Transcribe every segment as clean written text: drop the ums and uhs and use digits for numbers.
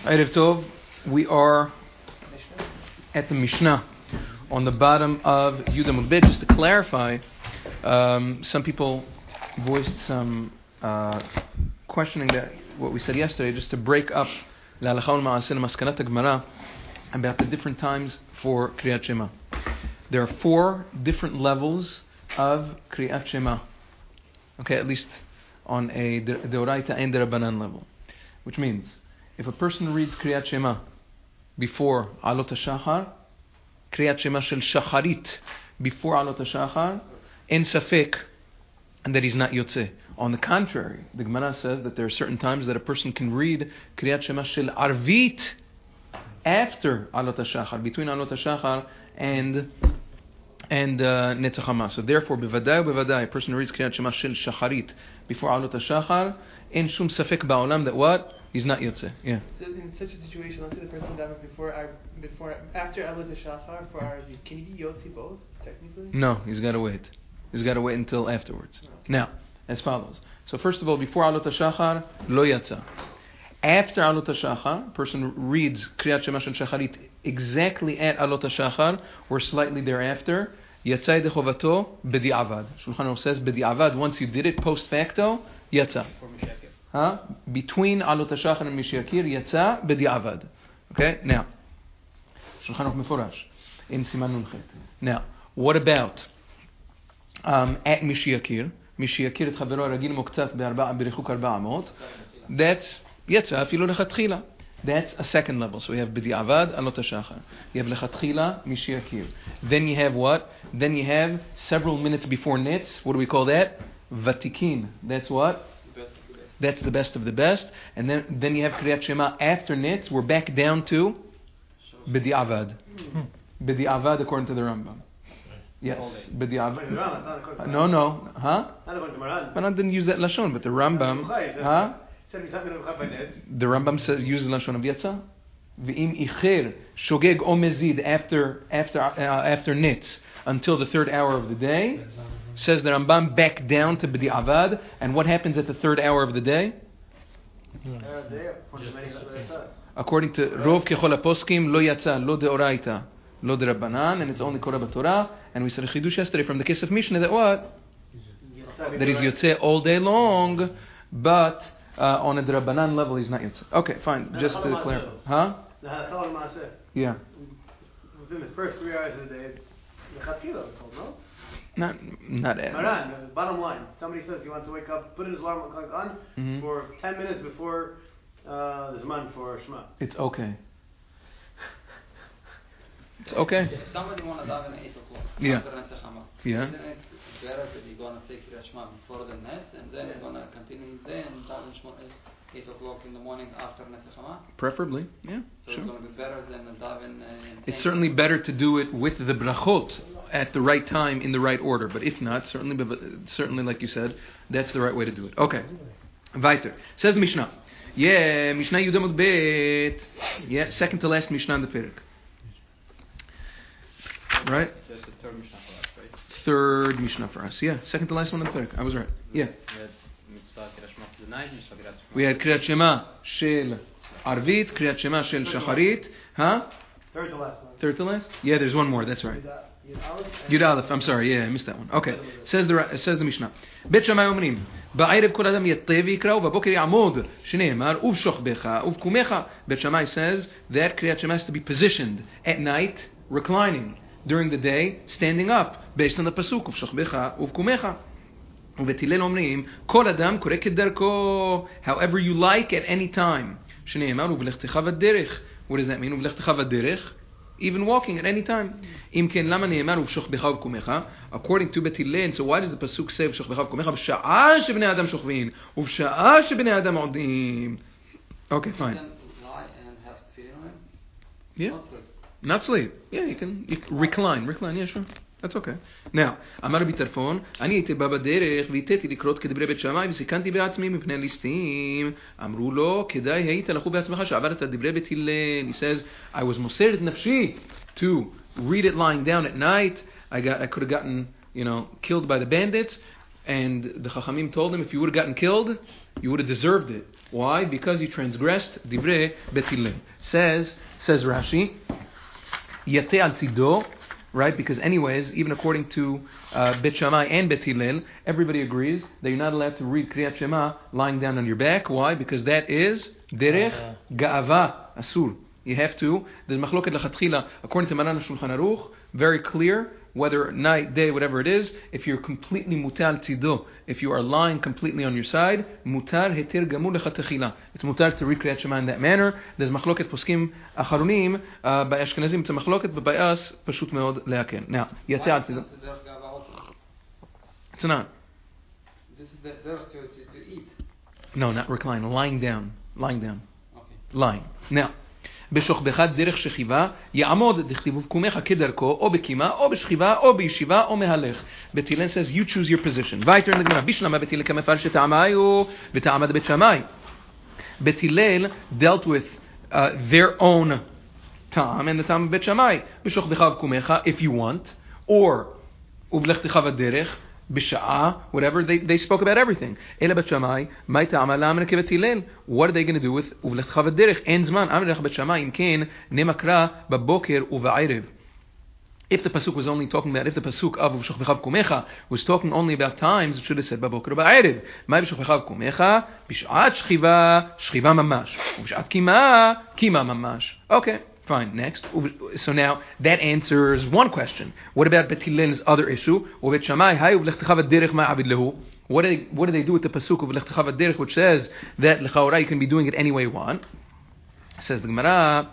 Erev Tov, we are at the Mishnah on the bottom of Yud Amud Bet. Just to clarify, some people voiced some questioning that what we said yesterday, just to break up L'Halacha U'Ma'aseh Maskanat Gemara about the different times for Kriyat Shema. There are 4 different levels of Kriyat Shema. Okay, at least on a Deoraita and Rabbanan level, which means if a person reads Kriyat Shema before Alot HaShachar, Kriyat Shema shel Shacharit before Alot HaShachar, en safek, and that he's not Yotzeh. On the contrary, the Gemara says that there are certain times that a person can read Kriyat Shema shel Arvit after Alot HaShachar, between Alot HaShachar and Netzach Hama. So therefore, bevadai, a person who reads Kriyat Shema shel Shacharit before Alot HaShachar, en shum safek ba'olam that what? He's not Yotzeh. Yeah. So in such a situation, let's say the person davened after Alot HaShachar for Arvi. Can he be Yotzeh both, technically? No, he's got to wait. He's got to wait until afterwards. Okay. Now, as follows. So first of all, before Alot HaShachar, lo yatsa. After Alot HaShachar, a person reads Kriyat Shema shel Shacharit exactly at Alot HaShachar or slightly thereafter. Yatzai dechovato b'di'avad. Shulchan Aruch says b'di'avad. Once you did it post facto, yatsa. Between Alot HaShachar and Mishiyakir, yatsa b'di'avad. Okay. Now, Shulchan Aruch meforash in Siman Nun Chet. Now, what about at Mishiyakir? Mishiyakir et chavero ragil moktzat b'richuk 4 amot. That's yatsa afilu lechatchila. That's a second level. So we have b'di'avad, Alot HaShachar. You have lechatchila, Mishiyakir. Then you have what? Then you have several minutes before Nitz. What do we call that? Vatikin. That's what? That's the best of the best. And then you have Kriyat Shema after Nitz. We're back down to b'di'avad. B'di'avad according to the Rambam. Yes, b'di'avad. No. Huh? Maran didn't use that lashon, but the Rambam. Huh? The Rambam says uses lashon of yatsa. V'im icher shogeg o mezid after nitz until the 3rd hour of the day. Says the Rambam back down to b'di'avad. And what happens at the 3rd hour of the day? According to Rov Kechol HaPoskim, lo yatsa, lo deoraita, lo derabbanan, and it's only Korah b'Torah. And we said a chidush yesterday from the case of Mishnah that what? That is yotzeh all day long, but on a Drabanan level, he's not Yotzeh. Okay, fine. Just to clarify. Huh? Yeah. Within the first 3 hours of the day, no? Not Maran, bottom line. Somebody says he wants to wake up, put his alarm clock on for 10 minutes before the Zman for Shema. It's okay. It's okay. If somebody wants to daven at 8 o'clock, yeah. After Netzach Hama, yeah. Isn't it better that you're going to take Kriyat Shema before the Netz, and then you're going to continue his day and daven Shema at 8 o'clock in the morning after Netzach Hama? Preferably, yeah. So sure. It's going to be better than daven. It's certainly better to do it with the brachot at the right time in the right order. But if not, certainly, like you said, that's the right way to do it. Okay. Weiter. Says Mishnah. Yeah, Mishnah Yud Amud Bet. Yeah, second to last Mishnah in the Perek. Right? That's the 3rd Mishnah for us, right? 3rd Mishnah for us. Yeah, second to last one in the Perek. I was right. Yeah. We had Kriyat Shema shel Arvit, Kriyat Shema shel Shacharit. Huh? 3rd to last one. 3rd to last? Yeah, there's one more. That's right. Yud Aleph. I'm sorry. Yeah, I missed that one. Okay. Says the Mishnah. Bet Shammai omrim, ba'erev kol adam yatteh v'yikra u'babokar ya'amod, shneimar uv'shochbecha uv'kumecha. Bet Shammai says that Kriyat Shema has to be positioned at night, reclining. During the day, standing up, based on the pasuk of uv'shochbecha uv'kumecha. Uvetilel omrim, kol adam koreh kederko, however you like at any time. Shneimar uv'lechtecha v'derech. What does that mean? Uv'lechtecha v'derech. Even walking at any time. According to Bet Hillel, so why does the pasuk say v'shochbecha v'kumecha b'sha'ah shebnei adam shochvin u'b'sha'ah shebnei adam odim? Okay, fine. Then lie and have tefillin on him? Yeah. Not sleep. Yeah, you can recline. Yeah, sure. That's okay. Now, אמר רבי טרפון, אני הייתי בא בדרך והתתי לקרות כדברי בית שמאי וסיכנתי בעצמי מפני הליסטים. אמרו לו, כדאי היית לכו בעצמך שעברת דברי בית הלל. He says, I was מוסר את נפשי to read it lying down at night. I could have gotten, killed by the bandits. And the Chachamim told him, if you would have gotten killed, You would have deserved it. Why? Because you transgressed divrei Bet Hillel. Says Rashi, Yate al tzido, right? Because anyways, even according to Bet Shammai and Bet Hillel, everybody agrees that you're not allowed to read Kriyat Shema lying down on your back. Why? Because that is derech ga'ava, asur. You have to. There's machloket lachatchila, according to Maran Shulchan Aruch, very clear, whether night, day, whatever it is, if you're completely mutar tzido, if you are lying completely on your side, mutar heter gamur lechatchila. It's mutar to read Kriyat Shema in that manner. There's machloket poskim acharonim, by Ashkenazim it's a machloket, but by us, pashut meod leaken. Now, yate al tzido. It's not. This is the derech to eat. No, not recline. Lying down. Okay. Lying. Now, בשוכבך דרך שכיבה יעמוד דכתיבו בקומך כדרכו או בקימה או בשכיבה או בישיבה או מהלך. Bet Hillel says you choose your position. ויתר in the Gemara בשלמה Bet Hillel כמפרש טעמיו וטעמד בית שמאי. Bet Hillel dealt with their own טעם and the טעם בית שמאי. בשוכבך ובקומך if you want, or ובלכתך בדרך B'sha'a, whatever, they spoke about everything. Ela Bet Shammai, mai ta'ama la'amna kevet Hillel. What are they going to do with uvlechtecha v'derech? En zman, amrech Bet Shammai, im ken, nemakra, b'boker uva'erev. If the pasuk was only talking about, if the pasuk of V'shochbecha v'kumecha was talking only about times, it should have said b'boker uva'erev. Mai v'shochbecha v'kumecha, b'sha'at shchiva, shchiva mamash. B'sha'at kima, kima mamash. Okay. Fine, next. So now, that answers one question. What about Bet Hillel's other issue? What do they do with the pasuk of V'lechtecha v'derech, which says that l'chaora you can be doing it any way you want? Says the Gemara,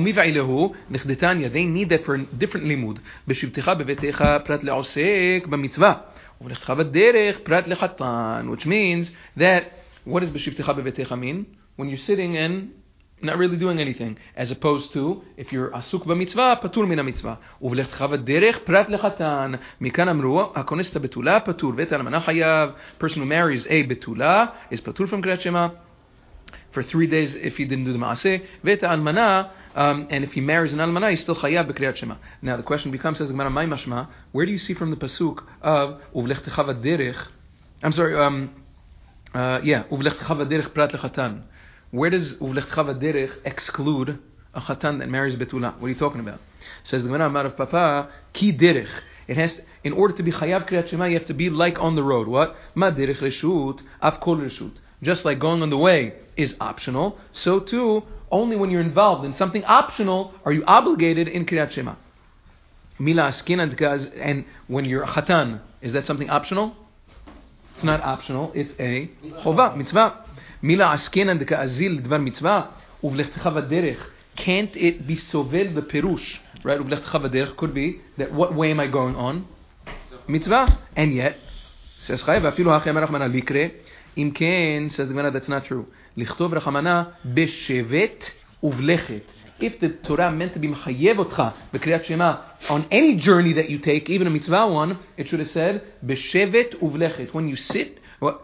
they need that for a different limud. B'shivtecha b'vetecha prat le'osek b'mitzvah. V'lechtecha v'derech prat le'chatan. Which means that, what does b'shivtecha b'vetecha mean? When you're sitting and not really doing anything, as opposed to if you're asuk b'mitzvah, patur min ha'mitzvah. Uv'lechtecha v'derech prat lechatan. Mikan amru hakones ta betula patur v'et almana chayav. Person who marries a betula is patur from Kriyat Shema for 3 days if he didn't do the maaseh. V'et almana, and if he marries an almana, he's still chayav b'Kriyat Shema. Now the question becomes, says Gemara, may mashma, where do you see from the pasuk of uv'lechtecha v'derech? I'm sorry. Uv'lechtecha v'derech prat lechatan. Where does Uv'lechtecha v'derech exclude a chatan that marries betula? What are you talking about? Says the Gemara, Amar of Papa, ki derech. It has to, in order to be chayav Kriyat Shema, you have to be like on the road. What? Ma derech reshut, af kol reshut. Just like going on the way is optional, so too, only when you're involved in something optional are you obligated in Kriyat Shema. Mila askin and when you're a chatan, is that something optional? It's not optional, it's a chova, mitzvah. Mila askenan de ka'azil dvar mitzvah uvlechtecha v'derech. Can't it be sovel the perush? Right, uvlechtecha v'derech could be that what way am I going on? Mitzvah. And yet, says Chayav, afilu hachem rachmana likre. Im ken, says the Gemara, that's not true. Lichtov rachamana beshevet uvlechet. If the Torah meant to be mechayev otcha b'kriyat Shema on any journey that you take, even a mitzvah one, it should have said beshevet uvlechet. When you sit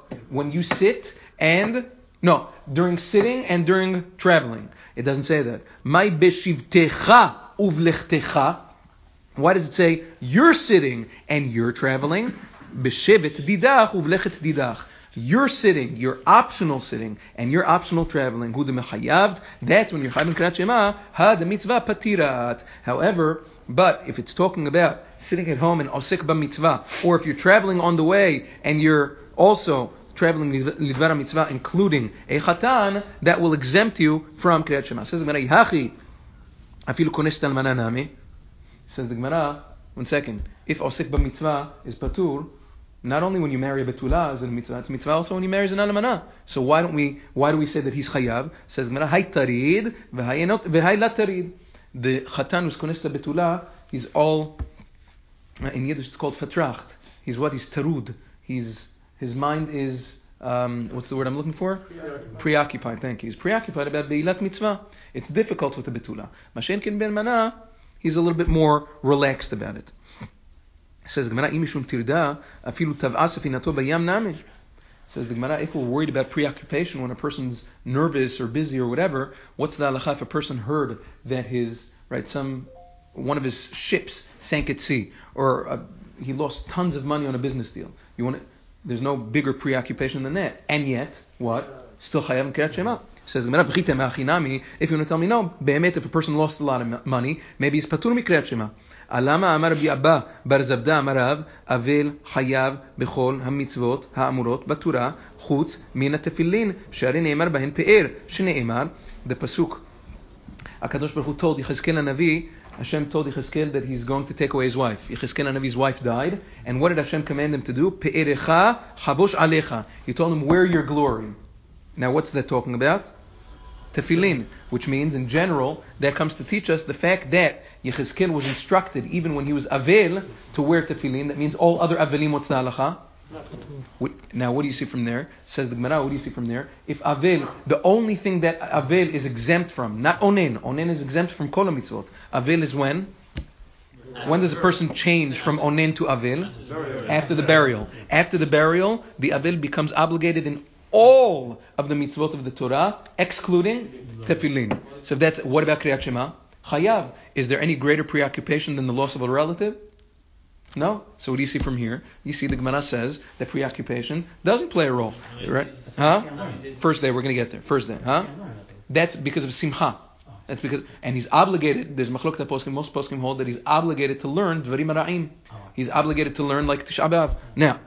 and no, during sitting and during traveling. It doesn't say that. Mai beshivtecha uvlechtecha. Why does it say you're sitting and you're traveling? Beshevet didach uvlechet didach. You're sitting, you're optional sitting, and you're optional traveling. Hu de mechayavd. That's when you're chayv in Kriyat Shema. Ha de mitzvah patirat. However, but if it's talking about sitting at home and osek ba mitzvah, or if you're traveling on the way and you're also traveling lidvar mitzvah, including a chatan, that will exempt you from Kriyat Shema. Says the Gemara, Hachi, afilu kones talmana nami. Says the Gemara, 1 second. If osek ba mitzvah is patur, not only when you marry a betula is a mitzvah, it's mitzvah also when he marries an almana. So why do we say that he's chayav? Says the Gemara, hay tarid v'hay la tarid. The chatan who's kones ta betula, he's all in Yiddish it's called fatracht. He's tarud. His mind is, what's the word I'm looking for? Preoccupied, thank you. He's preoccupied about Beilat Mitzvah. It's difficult with the Betula. Mashen ken ben mana, he's a little bit more relaxed about it. Says the Gemara, imishum tirda, afilu tav'a sefinato bayam namish. Says the Gemara, if we're worried about preoccupation when a person's nervous or busy or whatever, what's the halacha if a person heard that one of his ships sank at sea, or he lost tons of money on a business deal? There's no bigger preoccupation than that. And yet, what? Still chayav and Kriyat Shema. Says the Gemara, if you want to tell me no, if a person lost a lot of money, maybe he's patur mi Kriyat Shema. Alama amar Rabbi Abba bar Zabda amar Rav avel chayav bechol hamitzvot ha'amurot batura chutz min hatefillin she'ari ne'emar bahen pe'er she'ne'emar the pasuk HaKadosh Baruch Hu told Yechezkel HaNavi, Hashem told Yechezkel that he's going to take away his wife. Yechezkel HaNavi's wife died, and what did Hashem command him to do? Pe'erecha chabosh alecha. He told him, wear your glory. Now what's that talking about? Tefillin, which means in general, that comes to teach us the fact that Yechezkel was instructed, even when he was avel, to wear tefillin. That means all other avelim what's the halacha? Now what do you see from there? Says the Gemara, what do you see from there? If avel, the only thing that avel is exempt from, not onen. Onen is exempt from kol mitzvot. Avel is when? When does a person change from onen to avel? After the burial. After the burial, the avel becomes obligated in all of the mitzvot of the Torah, excluding tefillin. So that's, what about Kriyat Shema? Chayav. Is there any greater preoccupation than the loss of a relative? No. So what do you see from here? You see the Gemara says that preoccupation doesn't play a role. Right? Huh? First day, we're going to get there. First day. Huh? That's because of simcha. That's because, and he's obligated, there's machlokta poskim, most poskim hold that he's obligated to learn dvarim hara'im. He's obligated to learn like Tisha B'Av. Now,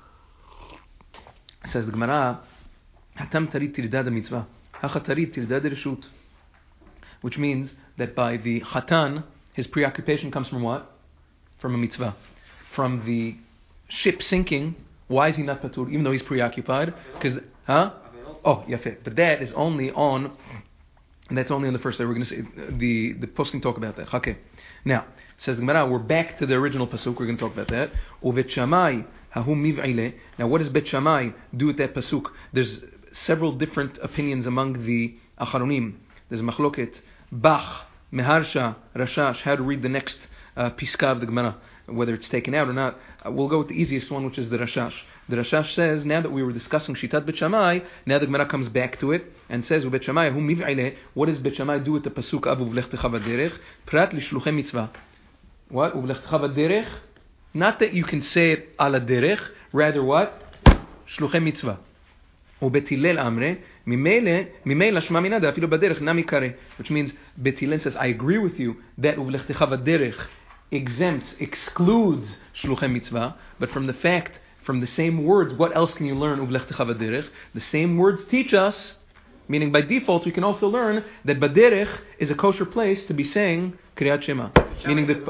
says the Gemara, Hatam tarit tirdad mitzvah, hachatarit tirdad reshut, which means that by the chatan, his preoccupation comes from what? From a mitzvah. From the ship sinking, why is he not patur, even though he's preoccupied? Because, Oh, yafeh. But that is only on, and that's only on the first day. We're going to say, the poskim talk about that. Okay. Now, says the Gemara, we're back to the original pasuk, we're going to talk about that. Uvet Shammai, hahum miv'ile. Now, what does Bet Shammai do with that pasuk? There's several different opinions among the acharonim. There's machloket, Bach, Meharsha, Rashash, how to read the next piska of the Gemara, whether it's taken out or not. We'll go with the easiest one, which is the Rashash. The Rashash says, now that we were discussing Shitat Bet Shammai, now the Gemara comes back to it and says, Bet Shammai, hu miv'ile. What does Bet Shammai do with the pasuk of Uvlechtecha v'derech? Prat lishluchei mitzvah. What? Uvlechtecha v'derech? Not that you can say it ala derech, rather what? Shluchei mitzvah. Ubet Hillel amre, mimela shma mina da afilu baderech nami kare. Which means, Bet Hillel says, I agree with you that Uvlechtecha v'derech excludes shluchei mitzvah, but from the same words, what else can you learn? Uvlechtecha v'derech. The same words teach us, meaning by default, we can also learn that baderech is a kosher place to be saying Kriyat Shema. Meaning that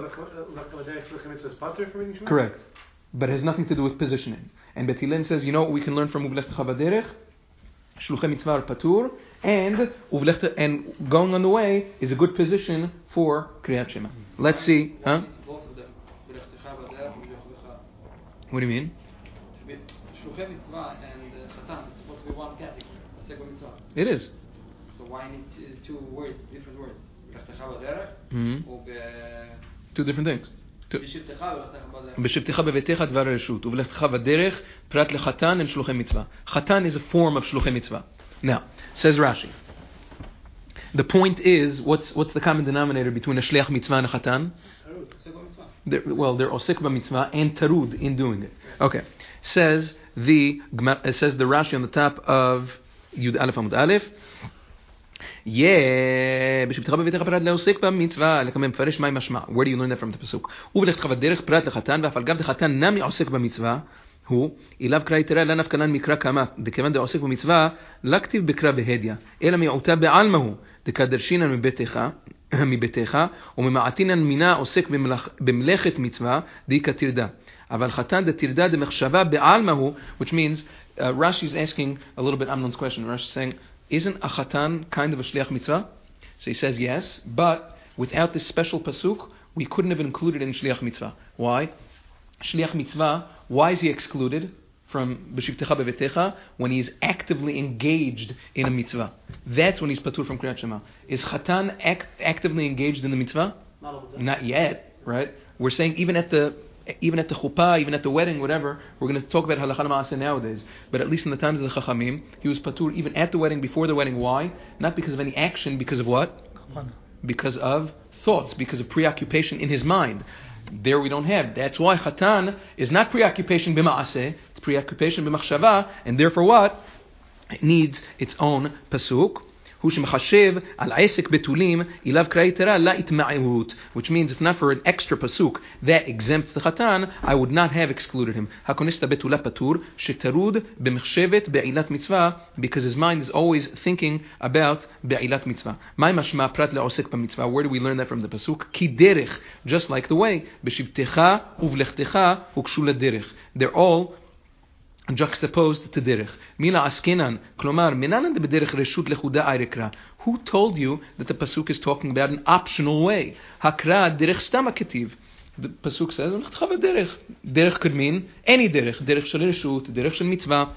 correct, but it has nothing to do with positioning. And Bet Hillel says, you know what we can learn from Uvlechtecha v'derech? Shluchei mitzvah patur, and going on the way is a good position for Kriyat Shema. Let's see, huh? What do you mean? Shluchei mitzvah and chatan, it's supposed to be one category. Mitzvah. It is. So why need two words, different words? Two different things. B'shivtecha bevetecha dvar reshut, uvlechtecha v'derech prat lechatan and shluchei mitzvah. Chatan is a form of shluchei mitzvah. Now, says Rashi, the point is, what's the common denominator between a shliach mitzvah and a chatan? They're osek b'mitzvah and tarud in doing it. Okay. Says the Rashi on the top of Yud Aleph Amud Aleph. בשבתך בביתך פרט לעוסק במצווה, לכמה מפרש מה משמע. Where do you learn that from the pasuk? ובלכתך בדרך פרט לחתן, ואף על גב דחתן נמי עוסק במצווה, הוא, אליו קרא יתרה לנף כנן מקרא כמה, דכיוון דעוסק במצווה, לא כתיב בקרא בהדיא, אלא מיעוטה בעלמא הוא, דקדרשינן מביתך, וממעטינן מינה עוסק במלאכת מצווה, דאיקה תרדה. אבל חתן דתרדה דמחשבה בעלמא הוא, which means, Rashi is asking a little bit Amnon's question. Rashi is saying, isn't a chatan kind of a shliach mitzvah? So he says yes, but without this special pasuk, we couldn't have included it in shliach mitzvah. Why? Shliach mitzvah, why is he excluded from b'shivtecha bevetecha when he is actively engaged in a mitzvah? That's when he's patur from Kriyat Shema. Is chatan actively engaged in the mitzvah? Not yet, right? We're saying even at the chuppah, even at the wedding, whatever, we're going to talk about halacha ma'aseh nowadays. But at least in the times of the chachamim, he was patur even at the wedding, before the wedding. Why? Not because of any action, because of what? because of thoughts, because of preoccupation in his mind. There we don't have. That's why Khatan is not preoccupation b'ma'aseh, it's preoccupation b'machshava, and therefore what? It needs its own pasuk. Which means if not for an extra pasuk that exempts the Khatan, I would not have excluded him. Because his mind is always thinking about be'ilat mitzvah. Where do we learn that from the pasuk? Just like the way. They're all juxtaposed to derech. Mila askinan, klomar, minanan de bederech reshut lechuda ayrekra. Who told you that the pasuk is talking about an optional way? Hakra derech stama ketiv. The pasuk says, derech. Derech could mean any derech. Derech shel reshut, derech shel mitzvah.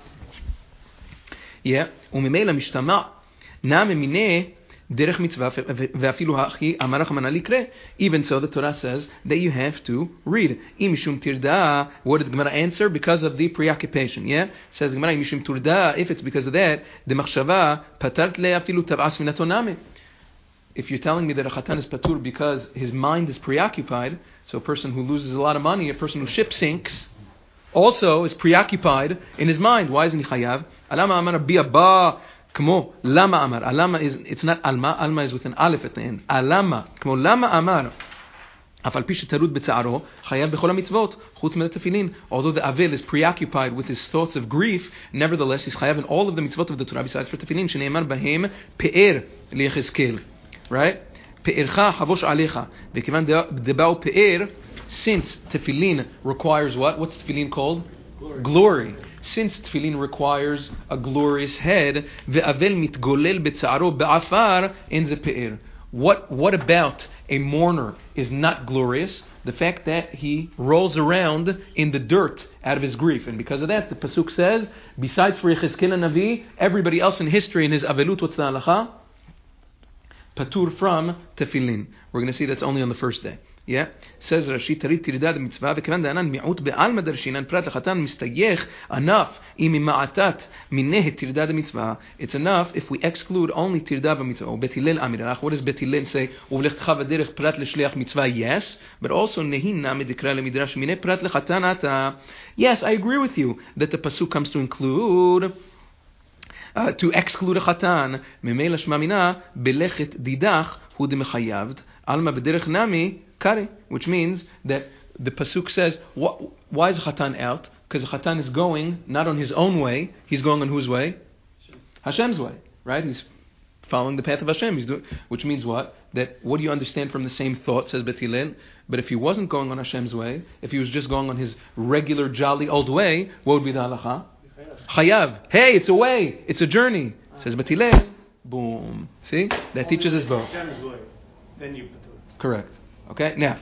Yeah. Umimela mishtama. Na memine derech mitzvah ve'afilu ha'chi amar Rachmana likre. Even so, the Torah says that you have to read. Imishum tirda. What did the Gemara answer? Because of the preoccupation. Yeah, says the Gemara, Imishum tirda. If it's because of that, the machshava patart le afilu tab'as minatoname. If you're telling me that a Khatan is patur because his mind is preoccupied, so a person who loses a lot of money, a person whose ship sinks, also is preoccupied in his mind. Why isn't he chayav? Alama amar bi'aba. Kmo lama amar. Alama is, it's not alma. Alma is with an aleph at the end. Alama. Kmo lama amar. Afal pi shetarud b'tzaro chayav b'chol hamitzvot chutz min tefillin. Although the avil is preoccupied with his thoughts of grief, nevertheless he's chayav in all of the mitzvot of the Torah besides for tefillin. Sheneimar bahem pe'er liYechezkel. Right? Pe'ercha havosh alecha. V'kivan debao pe'er. Since tefillin requires what? What's tefillin called? Glory. Since tefillin requires a glorious head, ve'avel mitgolel betzaro be'afar in ze pe'er. What about a mourner is not glorious? The fact that he rolls around in the dirt out of his grief. And because of that, the pasuk says, besides for Yechezkel Navi, everybody else in history in his avelut, what's the halacha? Patur from tefillin. We're going to see that's only on the first day. Yeah, says Rashi tarit tiridad mitzvah v'kevan da'anan mi'ut be'alma darshinan prat l'chatan mistayech enough imi ma'atat mineh tiridad mitzvah. It's enough if we exclude only tiridad mitzvah. Or Bet Hillel amirach. What does Bet Hillel say? U'v'lechtecha v'derech prat l'shliach mitzvah. Yes, but also nehinna midikra lemidrash mineh prat l'chatan ata. Yes, I agree with you that the pasuk comes to include. To exclude a Khatan, memela shmamina belechet didach hu demechayavd alma bederech nami kare, which means that the pasuk says, why is a Khatan out? Because a Khatan is going not on his own way, he's going on whose way? Hashem's way, right? He's following the path of Hashem. Which means what? That what do you understand from the same thought, says Bet Hillel? But if he wasn't going on Hashem's way, if he was just going on his regular jolly old way, what would be the halacha? Chayav. Hey, it's a way. It's a journey. Says Bet Hillel. Boom. See? That teaches us both. Then you put it. Correct. Okay? Now,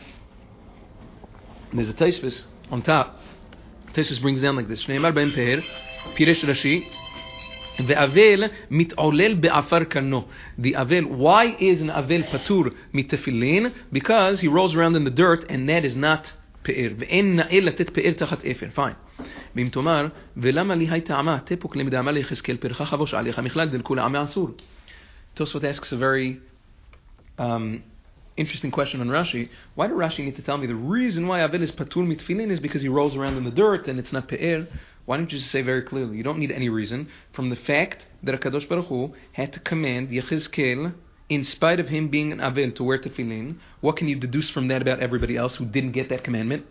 there's a Taisvis on top. Taisvis brings down like this. Shneimar ben Peher, Piresh Rashi, Ve'avel mit'olel be'afar kano. The avel, why is an avel patur mitefillin? Because he rolls around in the dirt, and that is not pe'er. Ve'en na'el latet pe'er tachat efer. Fine. ואם תאמר, ולמה לי היית עמה, תפוק למדעמה ליחזקאל, פרחה חבוש עליך, מכלל דלכו לעמה אסור. Tosfot asks a very interesting question on Rashi. Why did Rashi need to tell me the reason why Avel is patur mitfilin is because he rolls around in the dirt and it's not pe'er? Why don't you just say very clearly? You don't need any reason from the fact that HaKadosh Baruch Hu had to command Yechezkel, in spite of him being an Avel, to wear tefillin. What can you deduce from that about everybody else who didn't get that commandment?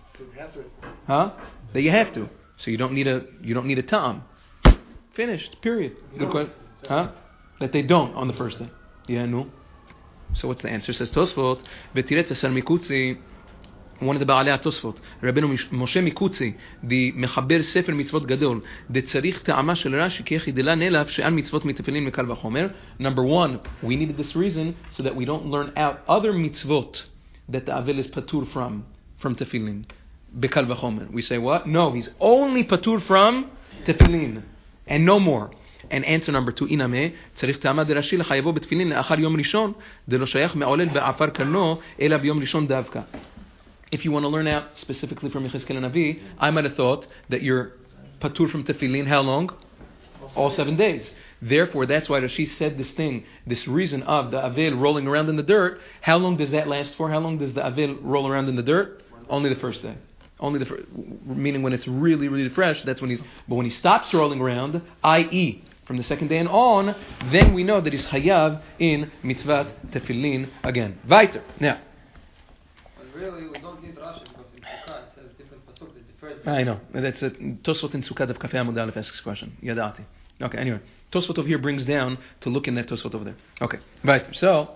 Huh? That you have to. So you don't need a ta'am. Finished. Period. Good question. Huh? That they don't on the first day. Yeah, no. So what's the answer? Says Tosfot, V'tiret asar mikutzi, one of the Baalei Tosfot, Rabbeinu Moshe Mikutzi, the Mechaber Sefer Mitzvot Gadol, the tzarich ta'ama shel Rashi ki echidela nelav she'an mitzvot mitefillin mekal v'chomer. Number one, we needed this reason so that we don't learn out other mitzvot that the Avel is patur from tefillin. Bekal v'chomer. We say what? No, he's only patur from tefillin and no more. And answer number two, iname tzarich ta'ama derashi lechayavo betefillin le'achar yom rishon delo shayach me'olel be'afar kano ela b'yom rishon davka. If you want to learn out specifically from Yechezkel Navi, I might have thought that you're patur from tefillin how long? All 7 days. Therefore, that's why Rashi said this reason of the Avel rolling around in the dirt. How long does that last for? How long does the Avel roll around in the dirt? Only the first day. Only the first, meaning when it's really, really fresh, that's when but when he stops rolling around, i.e., from the second day and on, then we know that he's Hayav in Mitzvat Tefillin again. Weiter. Now. But really, we don't need Rashi because in Sukkah it says different pasuk that differs. I know. That's a Tosfot in Sukkah of Kafei Amud Aleph asks this question. Yadati. Okay, anyway. Tosfot over here brings down to look in that Tosfot over there. Okay. Weiter. So,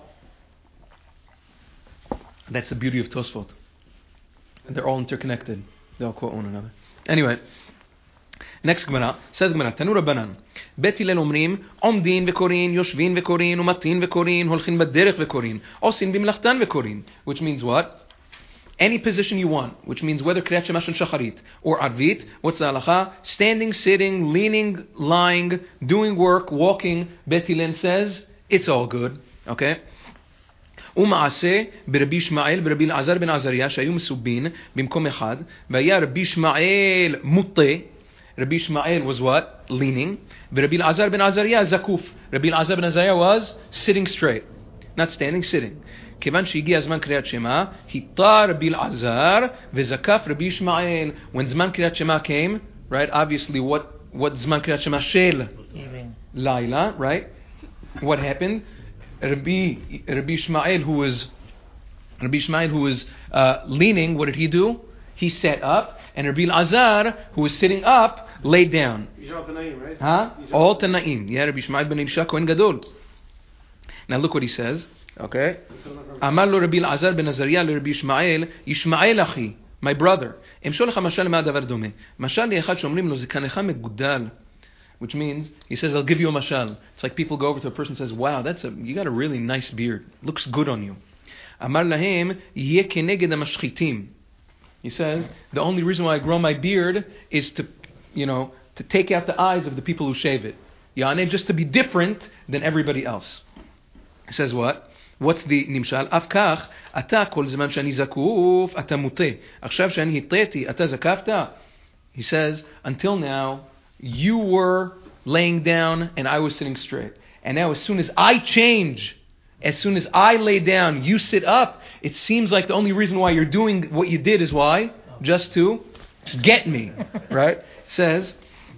that's the beauty of Tosfot. They're all interconnected. They all quote one another. Anyway, next Gemara says Gemara Tanu Rabbanan Bet Hillel Omrim Omdin v'korin Yoshvin v'korin Umatin v'korin Holchin b'derech v'korin Osin b'mlachtan v'korin, which means what? Any position you want, which means whether Kriyat Shema and Shacharit or Arvit. What's the halacha? Standing, sitting, leaning, lying, doing work, walking. Bet Hillel says it's all good. Okay. ומעשה ברבי ישמעאל ברבי אלעזר בן עזריה שהיו מסובין במקום אחד והיה רבי ישמעאל מוטה. Rabbi Yishmael was what? Leaning. Rabbi Elazar ben Azariah zakuf. Rabbi Elazar ben Azariah was sitting straight. Not standing, sitting. כיוון שהגיע זמן קריאת שמע, היטה רבי אלעזר וזקף רבי ישמעאל. When זמן קריאת שמע came, right? Obviously what זמן קריאת שמע של? לילה, right? What happened? Rabbi Yishmael who was leaning, what did he do? He sat up, and Rabbi Elazar who was sitting up laid down. All Tanaim, right? Huh? All Tanaim. Yeah, Rabbi Yishmael ben Elisha Kohen Gadol. Now look what he says. Okay. Amar lo Rabbi Elazar ben Azariah le Rabbi Yishmael, Yishmael achi, my brother. Emshol lecha mashal lema davar dome. Mashal li echad shomrim lo zikanecha megudal. Which means, he says, I'll give you a mashal. It's like people go over to a person and says, wow, you got a really nice beard. Looks good on you. Amar lahem, yeh keneged hamashchitim. He says, the only reason why I grow my beard is to take out the eyes of the people who shave it. Ya'aneh, just to be different than everybody else. He says what? What's the nimshal? Af kach, ata kol zman shani zakuf, ata muteh. Achshav shani hiteti, ata zakafta. He says, until now, you were laying down and I was sitting straight. And now as soon as I change, as soon as I lay down, you sit up. It seems like the only reason why you're doing what you did is why? Just to get me. Right? It says,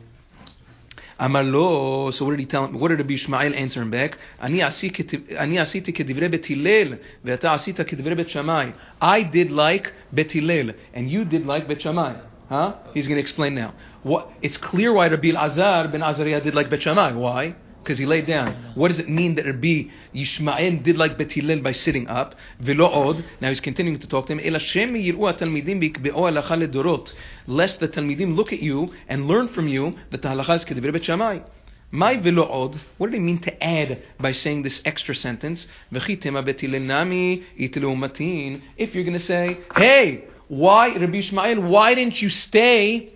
Amar lo, so what did he tell him? What did Rabbi Yishmael answer him back? Ani asiti kedivrei Bet Hillel, ve'ata asita kedivrei Bet Shammai. I did like Bet Hillel, and you did like Bet Shammai. Huh? He's going to explain now. It's clear why Rabbi Elazar ben Azariah did like Bet Shammai. Why? Because he laid down. What does it mean that Rabbi Yishmael did like Bet Hillel by sitting up? Velo od. Now he's continuing to talk to him. Ela shem yir'u hatalmidim bikbe'o halacha ledorot. Lest the talmidim look at you and learn from you that the halacha is kedivrei Bet Shammai. My velo od. What did he mean to add by saying this extra sentence? V'chitema Bet Hillel nami itelu matin. If you're going to say, hey, why, Rabbi Yishmael, why didn't you stay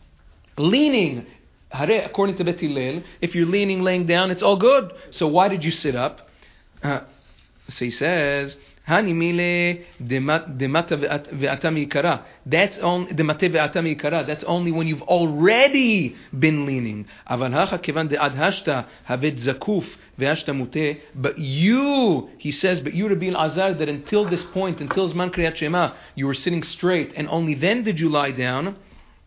leaning? According to Bet Hillel, if you're leaning, laying down, it's all good. So why did you sit up? So he says, Hani mile demata ve'ata mi'ikara. That's only demate ve'ata mi'ikara. That's only when you've already been leaning. Aval hacha kevan de'ad hashta havet zakuf ve'hashta muteh. But you, he says, but you, Rabbi Elazar, that until this point, until Zman Kriyat Shema, you were sitting straight, and only then did you lie down.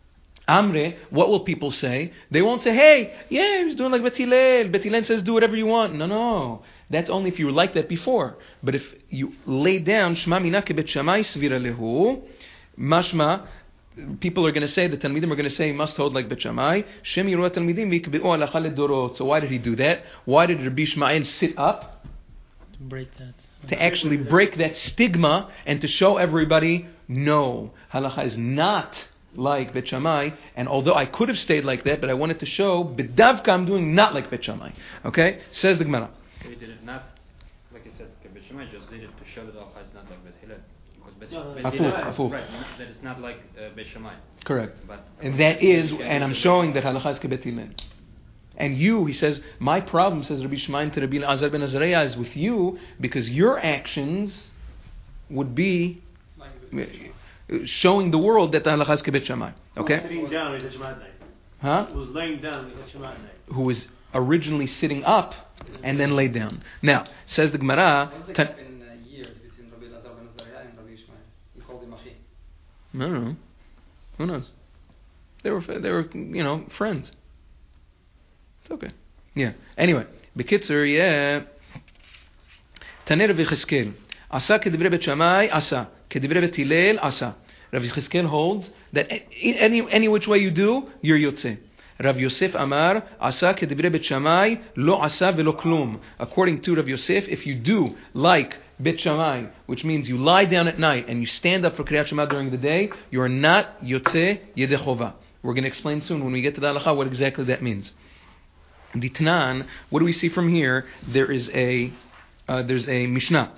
Amre, what will people say? They won't say, hey, yeah, he was doing like Bet Hillel. Bet Hillel says do whatever you want. No. That's only if you were like that before. But if you lay down, Shema mina kebet Shammai svira lehu, mashma, people are going to say, the Talmidim are going to say, you must hold like Bet Shammai. Shem yiru Talmidim v'ikbe'u halacha ledorot. So why did he do that? Why did Rabbi Yishmael sit up? To break that. To actually break that stigma and to show everybody, no, halacha is not like Bet Shammai, and although I could have stayed like that, but I wanted to show, B'davka I'm doing not like Bet Shammai. Okay? Says the Gemara. So he did it not, like you said, Bet Shammai just did it to show that Halacha is not like Bet Hillel. Because Afuf. Right, that it's not like Bet Shammai. Correct. But And that is, and I'm showing that Halacha is Kebet Hillel. And you, he says, my problem, says Rabbi Shemaim to Rabbi Elazar ben Azariah, is with you, because your actions would be showing the world that the halacha is kebet Shammai. Okay? Sitting down is Shema at night. Huh? Who was laying down is Shema at night. Who is originally sitting up and then laid down. Now, says the Gemara... What's the gap in years between Rabbi Elazar ben Azariah and Rabbi Ishmael? He called him Achi. I don't know. Who knows? They were friends. It's okay. Yeah. Anyway, Bekitzer, yeah. Taner Rav Yecheskel. Asa kedivre bet Shammai, asa. Kedivre bet Hillel, asa. Rav Yecheskel holds that any which way you do, you're Yotzeh. Rav Yosef Amar, asa kedivre bet Shammai, lo asa velo klum. According to Rav Yosef, if you do like Bet Shammai, which means you lie down at night and you stand up for Kriyat Shema during the day, you are not Yotzeh Yedei Chova. We're going to explain soon when we get to the halacha what exactly that means. Ditnan, what do we see from here? There's a Mishnah.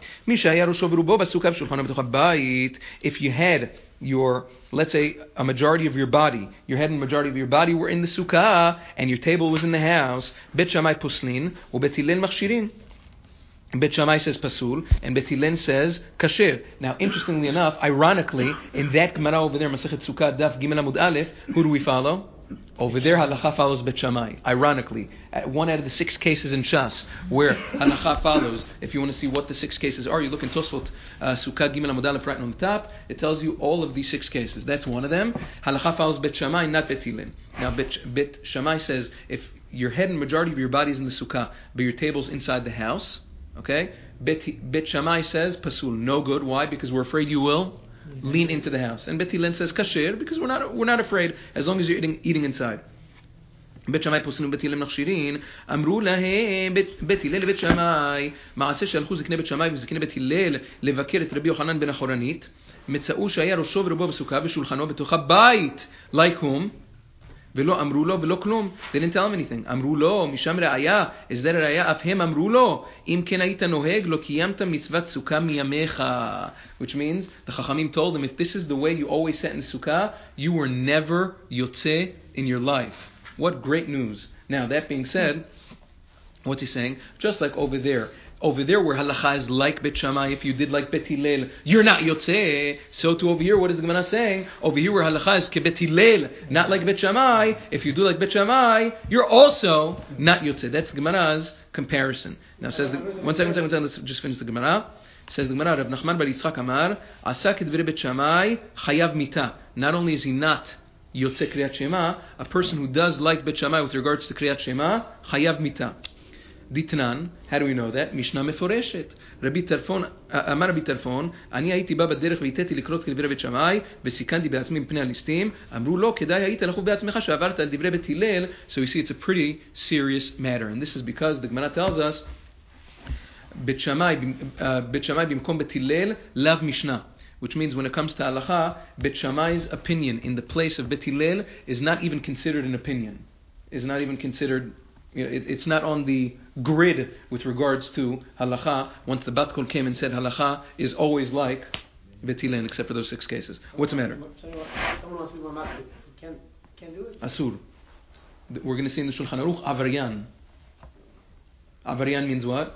If you had your, let's say, a majority of your body, your head and majority of your body were in the sukkah, and your table was in the house, Bet Shammai puslin, or Bet Hillel machshirin. Bet Shammai says pasul, and Bet Hillel says kasher. Now, interestingly enough, ironically, in that Gemara over there, Masechet Sukkah, Daf Gimel Amud Aleph, who do we follow? Over there, halacha follows Bet Shammai. Ironically, one out of the 6 cases in Shas where halacha follows, if you want to see what the 6 cases are, you look in Tosfot Sukkah Gimel Amud Aleph right on the top. It tells you all of these 6 cases. That's one of them. Halacha follows Bet Shammai, not Bet Hillel. Now, Bet Shammai says if your head and majority of your body is in the sukkah, but your table's inside the house, okay? Bet Shammai says pasul, no good. Why? Because we're afraid you will lean into the house. And Bet Hillel says kasher, because we're not afraid as long as you're eating inside. Bet Shammai פוסלים Bet Hillel מכשירין, אמרו להם Bet Hillel לבית שמאי, מעשה שהלכו זקני Bet Shammai וזקני Bet Hillel לבקר את רבי יוחנן בן החורנית, מצאו שהיה ראשו ורבו בסוכה ושולחנו בתוך הבית, like whom? ולא אמרו לו ולא כלום. They didn't tell him anything. אמרו לו, משם ראיה, is that ראיה, אף הם אמרו לו, אם כן היית נוהג, לא קיימת מצוות סוכה מימיך. Which means, the Chachamim told him, if this is the way you always sat in the sukkah, you were never yotzeh in your life. What great news. Now, that being said, what's he saying? Just like over there where halacha is like Bet Shammai, if you did like Bet Hillel, you're not Yotzeh. So too over here, what is the Gemara saying? Over here where halacha is ke Bet Hillel, not like Bet Shammai, if you do like Bet Shammai, you're also not Yotzeh. That's the Gemara's comparison. Now says, one second, let's just finish the Gemara. Says the Gemara, Rav Nachman bar Yitzchak Amar, Asa kedvere Bet Shammai, chayav mita. Not only is he not Yotzeh Kriyat Shema, a person who does like Bet Shammai with regards to Kriyat Shema, chayav mita. Ditnan, how do we know that? Mishnah מפורשת. אמר רבי טרפון, אני הייתי בא בדרך והתתי לקרות כדברי בית שמאי, וסיכנתי בעצמי מפני הליסטים, אמרו לו, כדאי היית לחוב בעצמך שעברת על דברי בית הלל. So you see, it's a pretty serious matter. And this is because the Gemara tells us, בית שמאי במקום בית הלל, לאו משנה. Which means when it comes to halacha, Bet Shammai's opinion in the place of Bet Hillel is not even considered an opinion. Is not even considered... it's not on the grid with regards to halacha. Once the Bat Kol came and said halacha is always like Bet Hillel, except for those 6 cases. What's the matter? Someone wants to go market. Can't do it. Asur. We're going to see in the Shulchan Aruch Avarian. Avarian means what?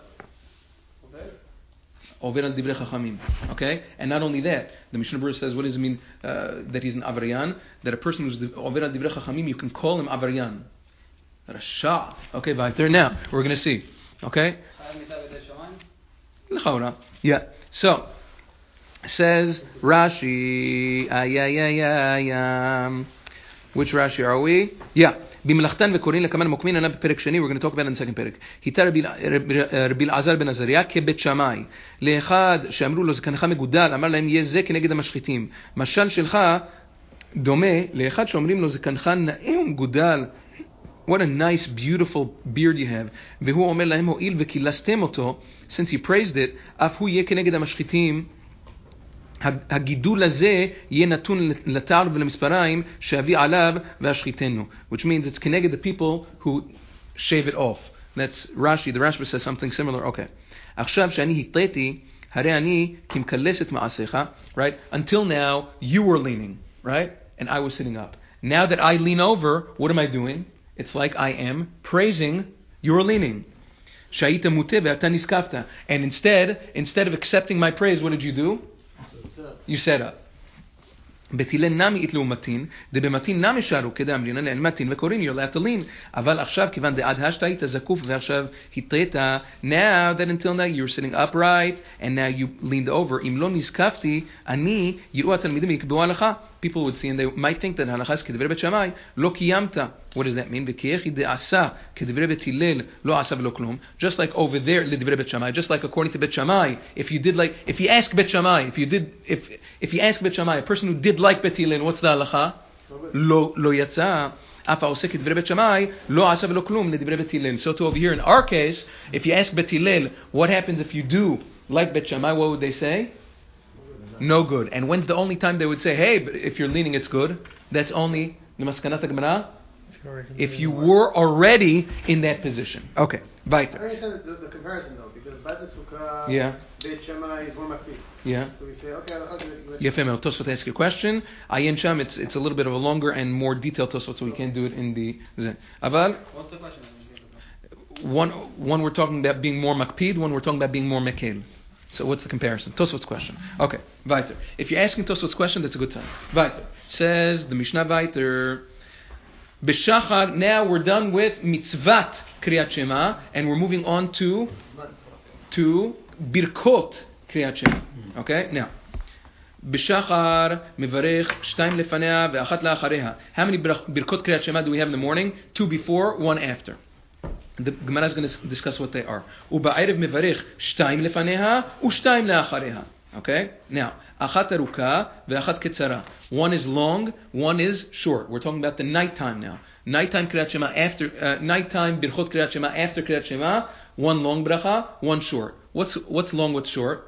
Over al divrei chachamim. Okay, and not only that, the Mishnah Berurah says, what does it mean that he's an Avarian? That a person who's over al divrei chachamim, you can call him Avarian. Rasha. Okay, right there now. We're going to see. Okay? Yeah. So, says Rashi. Which Rashi are we? Yeah. במלאכתן וקוראים לכמן מוקמין עליו בפרק שני, we're going to talk about it in the second פרק. היתה רבי אלעזר בן עזריה כבית שמאי. לאחד שאמרו לו זקנך מגודל, אמר להם יהיה זה כנגד המשחיתים. משל שלך דומה לאחד שאומרים לו זקנך נאה ומגודל. What a nice, beautiful beard you have. והוא אומר להם, הואיל וכילסתם אותו, since you praised it, אף הוא יהיה כנגד המשחיתים, הגידול הזה יהיה נתון לתער ולמספריים שאביא עליו והשחיתנו. Which means it's כנגד the people who shave it off. That's Rashi. The Rashi says something similar. Okay. עכשיו שאני התליתי, הרי אני כמקלסת מעשיך, right? Until now, you were leaning, right? And I was sitting up. Now that I lean over, what am I doing? It's like I am praising your leaning. שהיית מוטה ואתה נזקפת. And instead of accepting my praise, what did you do? You sat up. בתהילים נמי יתלו מתין, דבמתין נמי שרו כדאמרינא לאל מתין וקוראים you'll have to lean. אבל עכשיו כיוון דעד השתא היית זקוף ועכשיו התרית, now that until now you're sitting upright and now you leaned over. אם לא נזקפתי, אני יראו התלמידים ויקבעו הלכה. People would see and they might think that הלכה זה כדברי בית שמאי, לא קיימת. What does that mean? וכי דעשה כדברי בית הלל לא עשה ולא כלום. Just like over there לדברי בית שמאי, just like according to בית שמאי, if you ask בית שמאי, if you ask בית שמאי, a person who did like בית הלל, what's the הלכה? לא יצא. אף העושה כדברי בית שמאי לא עשה ולא כלום לדברי בית הלל. So to over here in our case, if you ask בית הלל, what happens if you do like בית שמאי, what would they say? No good. And when's the only time they would say, hey, but if you're leaning, it's good? That's only if you were already in that position. Okay, weiter. I understand the comparison though, because Beit Sukkah, Beit Shammai is more makpid. Yeah. So we say, okay, Yefem, Tosfot ask your question. Ayin Sham, it's a little bit of a longer and more detailed Tosfot, so we can't do it in the Zen. Aval? What's the question? One we're talking about being more makpid, one we're talking about being more mekel. So what's the comparison? Tosfot's question. Okay, weiter. If you're asking Tosfot's question, that's a good time. Weiter. Says the Mishnah weiter. B'shachar, now we're done with mitzvat Kriyat Shema, and we're moving on to birkot Kriyat Shema. Okay, now. B'shachar, mevarech, shtayim lefanea, ve'achat la'achareha. How many birkot Kriyat Shema do we have in the morning? 2 before, 1 after. The Gemara is going to discuss what they are. Uba'erev mevarech shtayim lefaneha u'shtayim le'achareha. Okay? Now, achat aruka ve'achat ketzara. One is long, one is short. We're talking about the nighttime now. Nighttime Kriyat Shema after nighttime birchot Kriyat Shema after Kriyat Shema. One long bracha, one short. What's long? What's short?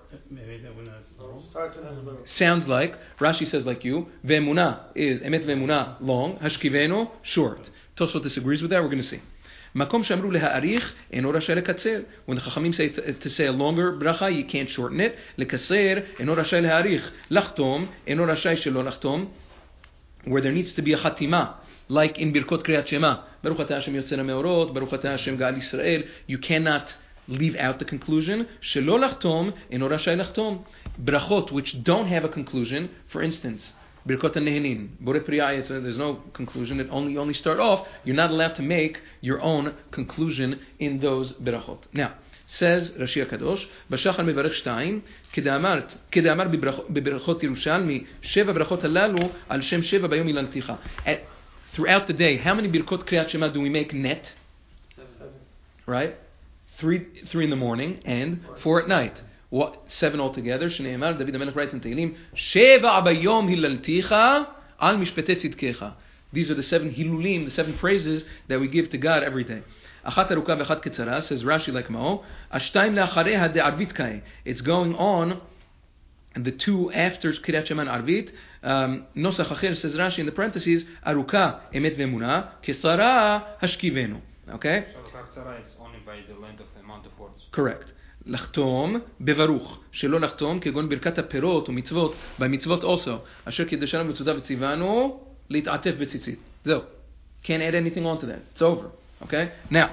Sounds like Rashi says like you. Ve'emunah is emet ve'emunah long. Hashkivenu short. Tosfot disagrees with that. We're going to see. Makom shamru leharich eno rashay lekatzer. When the Chachamim say to say a longer bracha, you can't shorten it. Lekatzer eno rashay leharich. Lachtom eno rashay shelo lachtom. Where there needs to be a chatima, like in Birkot Kriyat Shema. Baruch atah Hashem yotzei meorot. Baruch atah Hashem Gaal Yisrael. You cannot leave out the conclusion. Shelo lachtom eno rashay lachtom. Brachot which don't have a conclusion. For instance, Birkot HaNehenin, Borei Priyayet, there's no conclusion. It only start off. You're not allowed to make your own conclusion in those berachot. Now, says Rashi HaKadosh, B'shachar mevarech shtayim, kedamar b'berachot Yerushalmi, sheva berachot halalu, al shem sheva bayom ilanticha. Throughout the day, how many Birkot Kriyat Shema do we make net? 7. Right? 3 in the morning and 4 at night. 7 altogether. Shneimar, David HaMelech writes in Tehillim, Sheva bayom hilalticha al mishpetei tzidkecha. These are the 7 hilulim, the 7 praises that we give to God every day. Achat aruka ve'achat ketzara, says Rashi like Ma'o, Ashtayim le'achareha de'arvit kai. It's going on, and the 2 after Kriyat Shema and Arvit. Nosach acher, says Rashi in the parentheses, Aruka emet ve'emunah, kesara hashkivenu. Okay? So ketzara is only by the length of the amount of words. Correct. לחתום בברוך, שלא לחתום כגון ברכת הפירות ומצוות, במצוות also, אשר קידשנו מצוותיו וציוונו להתעטף בציצית. זהו. Can't add anything on to that. It's over. Okay? Now,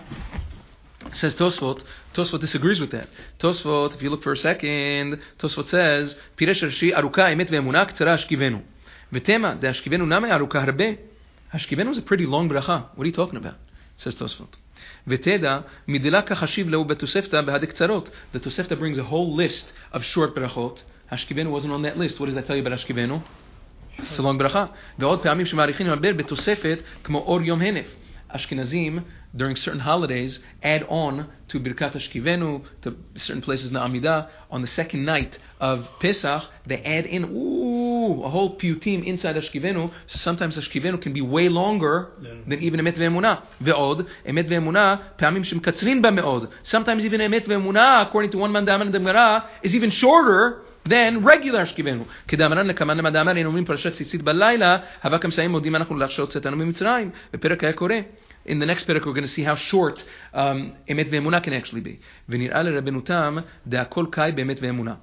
says Tosfot disagrees with that. Tosfot, if you look for a second, Tosfot says, פירש רש"י ארוכה אמת ואמונה קצרה השכיבנו. ותמה, דהשכיבנו נמי ארוכה הרבה. השכיבנו is a pretty long bracha. What are you talking about? Says Tosfot. ותדע, מדלה כחשיב לו בתוספתא בהד קצרות. The Tosefta brings a whole list of short brachot. השכיבנו wasn't on that list. What does that tell you about השכיבנו? It's a long bracha. ועוד פעמים שמעריכים לדבר בתוספת כמו אור יום הנף. Ashkenazim, during certain holidays, add on to Birkat Hashkivenu, to certain places in the Amidah. On the second night of Pesach, they add in a whole piyutim inside Hashkivenu. So sometimes Hashkivenu can be way longer than even Emet Ve'emunah. Ve'od, Emet Ve'emunah, pa'amim shemkatzrin ba me'od. Sometimes even Emet Ve'emunah, according to one man da'amar in the Gemara, is even shorter than regular Hashkivenu. כדאמרן לקמן למדאמר אין אומרים פרשת ציצית בלילה, הווה כמסיים מודים אנחנו לך שהוצאתנו ממצרים. בפרק היה קורא. In the next parak, we're going to see how short Emet Ve'emunah can actually be. ונראה לרבנותם דהכל קאי באמת ואמונה.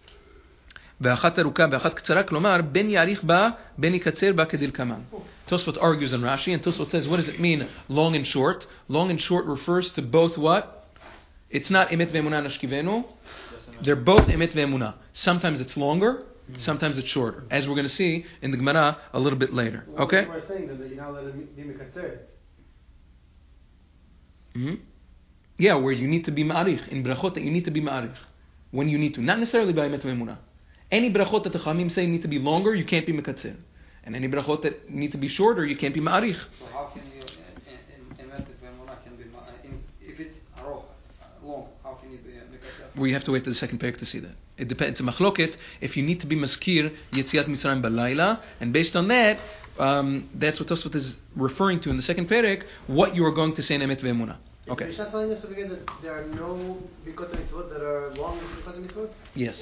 ואחת ארוכה ואחת קצרה, כלומר, בין יאריך בה, בין יקצר בה כדלקמן. Tosfot argues on Rashi, and Tosfot says, what does it mean, long and short? Long and short refers to both what? It's not Emet Ve'emunah Nashkivenu. They're both Emet Ve'emunah. Sometimes it's longer, Sometimes it's shorter, as we're going to see in the Gemara a little bit later. Okay? We're saying that you're not letting be mekatzer. Yeah, where you need to be ma'arich. In brachot that you need to be ma'arich. When you need to. Not necessarily by emet ve'emunah. Any brachot that the Chachamim say need to be longer, you can't be mekatzer. And any brachot that need to be shorter, you can't be ma'arich. So how can you, in emet ve'emunah can be, if it's long, how can you be mekatzer? We have to wait to the second parak to see that. It depends. It's a machloket. If you need to be maskir Yetziat Mitzrayim Balayla, and based on that, that's what Tosfot is referring to in the second parak, what you are going to say in emet ve'emunah. Okay. You're not telling us again that there are no Birkot HaMitzvot that are long Birkot HaMitzvot? Yes.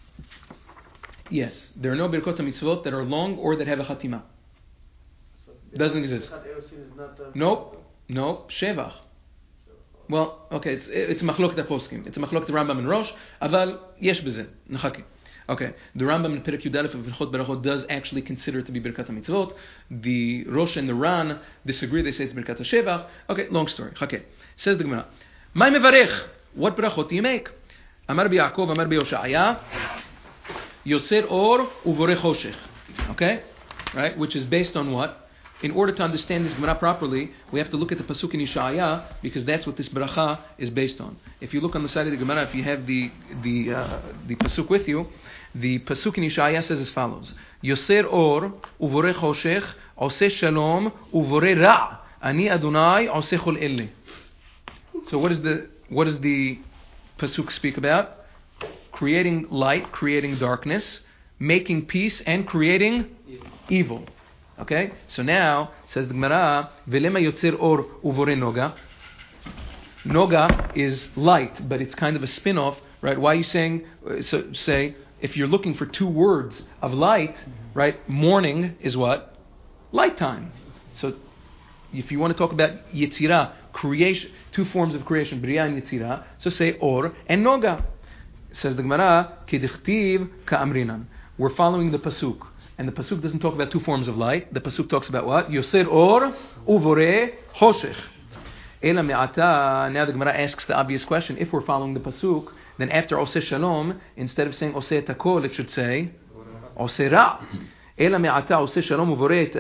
Yes. There are no Birkot HaMitzvot that are long or that have a chatima. So Doesn't exist. Is not Nope. Shevach. Well, okay, it's machlok the poskim. It's a machlok the Rambam and Rosh, aval yesh b'zeh. Nachaki. Okay, the Rambam in Perek Yud Aleph of Hilchot Berachot does actually consider it to be Birkat HaMitzvot. The Rosh and the Ran disagree. They say it's Birkat HaShevach. Okay, long story. Okay, says the Gemara. Mai mevarech. What brachot do you make? Amar Yaakov, Amar Yoshaya, Yoser Or Uvore Choshech. Okay, right, which is based on what? In order to understand this Gemara properly, we have to look at the pasuk in Yeshaya, because that's what this bracha is based on. If you look on the side of the Gemara, if you have the pasuk with you, the pasuk in Yeshaya says as follows: Yoser or uvore choshech, oseh shalom uvore ra, ani Adonai oseh chol elle. So what does the pasuk speak about? Creating light, creating darkness, making peace, and creating evil. Okay, so now says the Gemara, Velema yotzer or uvore noga. Noga is light, but it's kind of a spin-off, right? Why are you saying? So say if you're looking for two words of light, right? Morning is what? Light time. So if you want to talk about Yetzirah, creation, two forms of creation, Bria and Yetzirah, so say or and noga. Says the Gemara, Kedichtiv ka'amrinan. We're following the pasuk. And the pasuk doesn't talk about two forms of light. The pasuk talks about what? Yoser or uvore choshech. Ela me'ata. Now the Gemara asks the obvious question. If we're following the pasuk, then after oseh shalom, instead of saying oseh takol, it should say oseh ra. Ela me'ata oseh shalom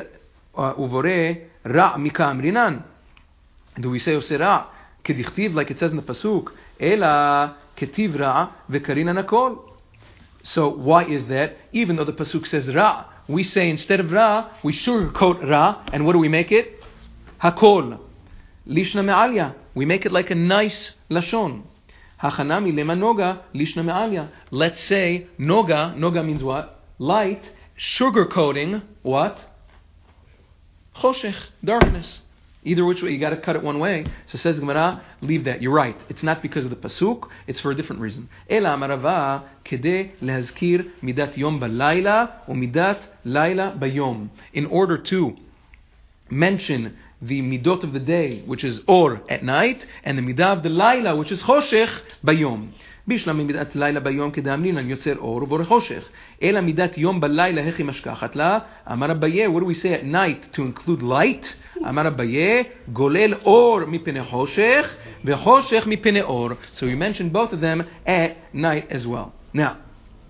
uvore ra mika amrinan. Do we say oseh ra kedichtiv like it says in the pasuk? Ela ketiv ra vekarina nakol. So why is that? Even though the pasuk says ra, we say instead of ra, we sugarcoat ra, and what do we make it? Hakol. Lishna me'alya. We make it like a nice lashon. Hachanami lema noga, lishna me'alya. Let's say noga means what? Light, sugarcoating what? Choshech, darkness. Either which way, you got to cut it one way. So says the Gemara, leave that. You're right. It's not because of the pasuk. It's for a different reason. Ela amarava kede lehazkir midat yom balayla or midat layla bayom. In order to mention the midot of the day, which is or at night, and the midah of the layla, which is choshech bayom. Bishlam midat layla bayom kedamrinan yotzer or uvore choshech. Ela midat yom balayla hechi mashkachat la. Amar Abaye, what do we say at night to include light? Amar Abaye, golel or mipene choshech, vechoshech mipene or. So we mentioned both of them at night as well. Now,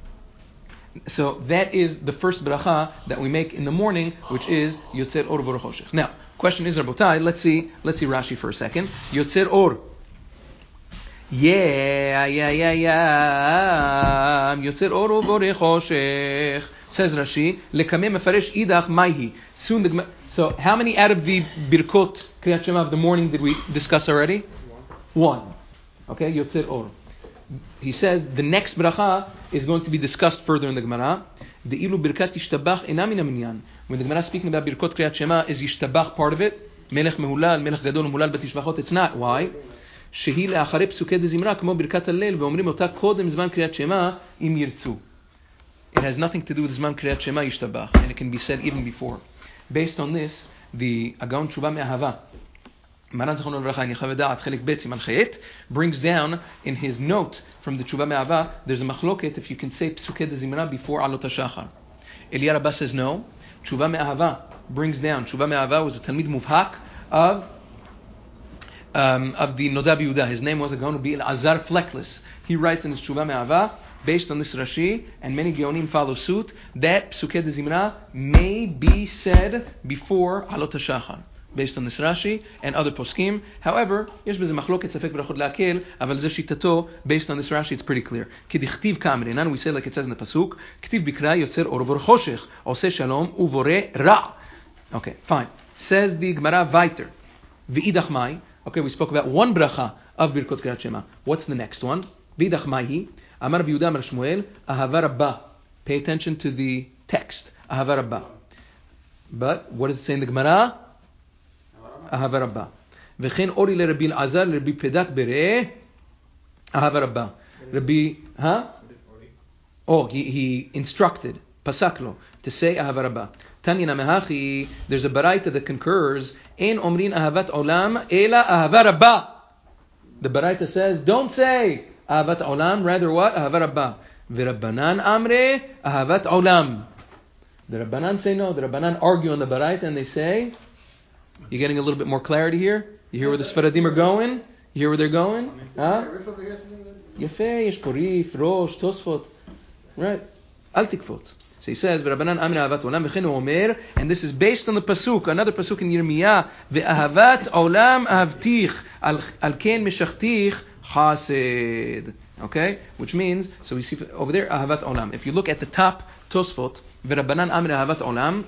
so that is the first bracha that we make in the morning, which is yotzer or uvore choshech. Now, question is, Rabotai, let's see Rashi for a second. Yotzer or. Yotzer or uvore choshech. Says Rashi, lekame mefaresh idach maihi. Soon so how many out of the birkot Kriyat Shema of the morning did we discuss already? One. Okay, Yotzer or. He says the next bracha is going to be discussed further in the Gemara. The ilu birkat yishtabach enam min minyan. When the Gemara is speaking about birkot Kriyat Shema, is yishtabach part of it? Melech mehulal, melech gadol mehulal betishbachot. It's not. Why? Shehi le'achare psukei dezimra kamo birkat halel ve'omrim ota kodem zman Kriyat Shema im yirtzu. It has nothing to do with Zman Kriyat Shema Yishtabach, and it can be said even before. Based on this, the Agaon Tshuva Me'ahava, Maran Zechon Levracha in Yechav Da'at Chelik Bet Siman Chayet, brings down in his note from the Tshuva Me'ahava, there's a machloket if you can say Psukei Dezimra before Alot HaShachar. Eliya Rabbah says no. Tshuva Me'ahava brings down. Tshuva Me'ahava was a Talmid Muvhak of the Noda B'Yehuda. His name was going to be Azar Fleckless. He writes in his Tshuva Me'ahava, based on this Rashi, and many Geonim follow suit, that Psukei de Zimra may be said before Alot HaShachar, based on this Rashi and other poskim. However, יש בזה מחלוקת ספק ברכות להקל, אבל זה שיטתו, based on this Rashi, it's pretty clear. כי דכתיב כאמרינן, we say like it says in the pasuk, כתיב בקרא יוצר אור וחושך, עושה שלום ובורא רע. Okay, fine. Says the Gemara weiter. V'idach mai. Okay, we spoke about one bracha of Birkot Kriyat Shema. What's the next one? V'idach mai hi. Amar Yehuda Amar Shmuel. Ahava Rabbah. Pay attention to the text. Ahava Rabbah. But what does it say in the Gemara? Ahava Rabbah. V'chen ori le Rabbi Elazar le Rabbi Pedat bereh. Ahava Rabbah. Rabbi, Oh, he instructed. Pasaklo. To say Ahava Rabbah. Tanya Mehachi, there's a baraita that concurs. Ein omrin ahavat olam ela ahava rabbah. The baraita says, don't say ahavat olam, rather what? Ahava rabbah. V'rabbanan amre ahavat olam. The Rabbanan say no. The Rabbanan argue on the baraita and they say, you're getting a little bit more clarity here? You hear where the Sfaradim are going? You hear where they're going? Huh? Yefei, yesh porif, rosh, tosfot. Right. Al tikfot. So he says, "V'Rabbanan Amri Ahavat Olam v'Chenu Omer," and this is based on the pasuk, another pasuk in Yirmiyah, "V'Ahavat Olam Ahavtich Al Ken Meshachtich Chased." Okay, which means, so we see over there Ahavat Olam. If you look at the top Tosfot, "V'Rabbanan Amri Ahavat Olam,"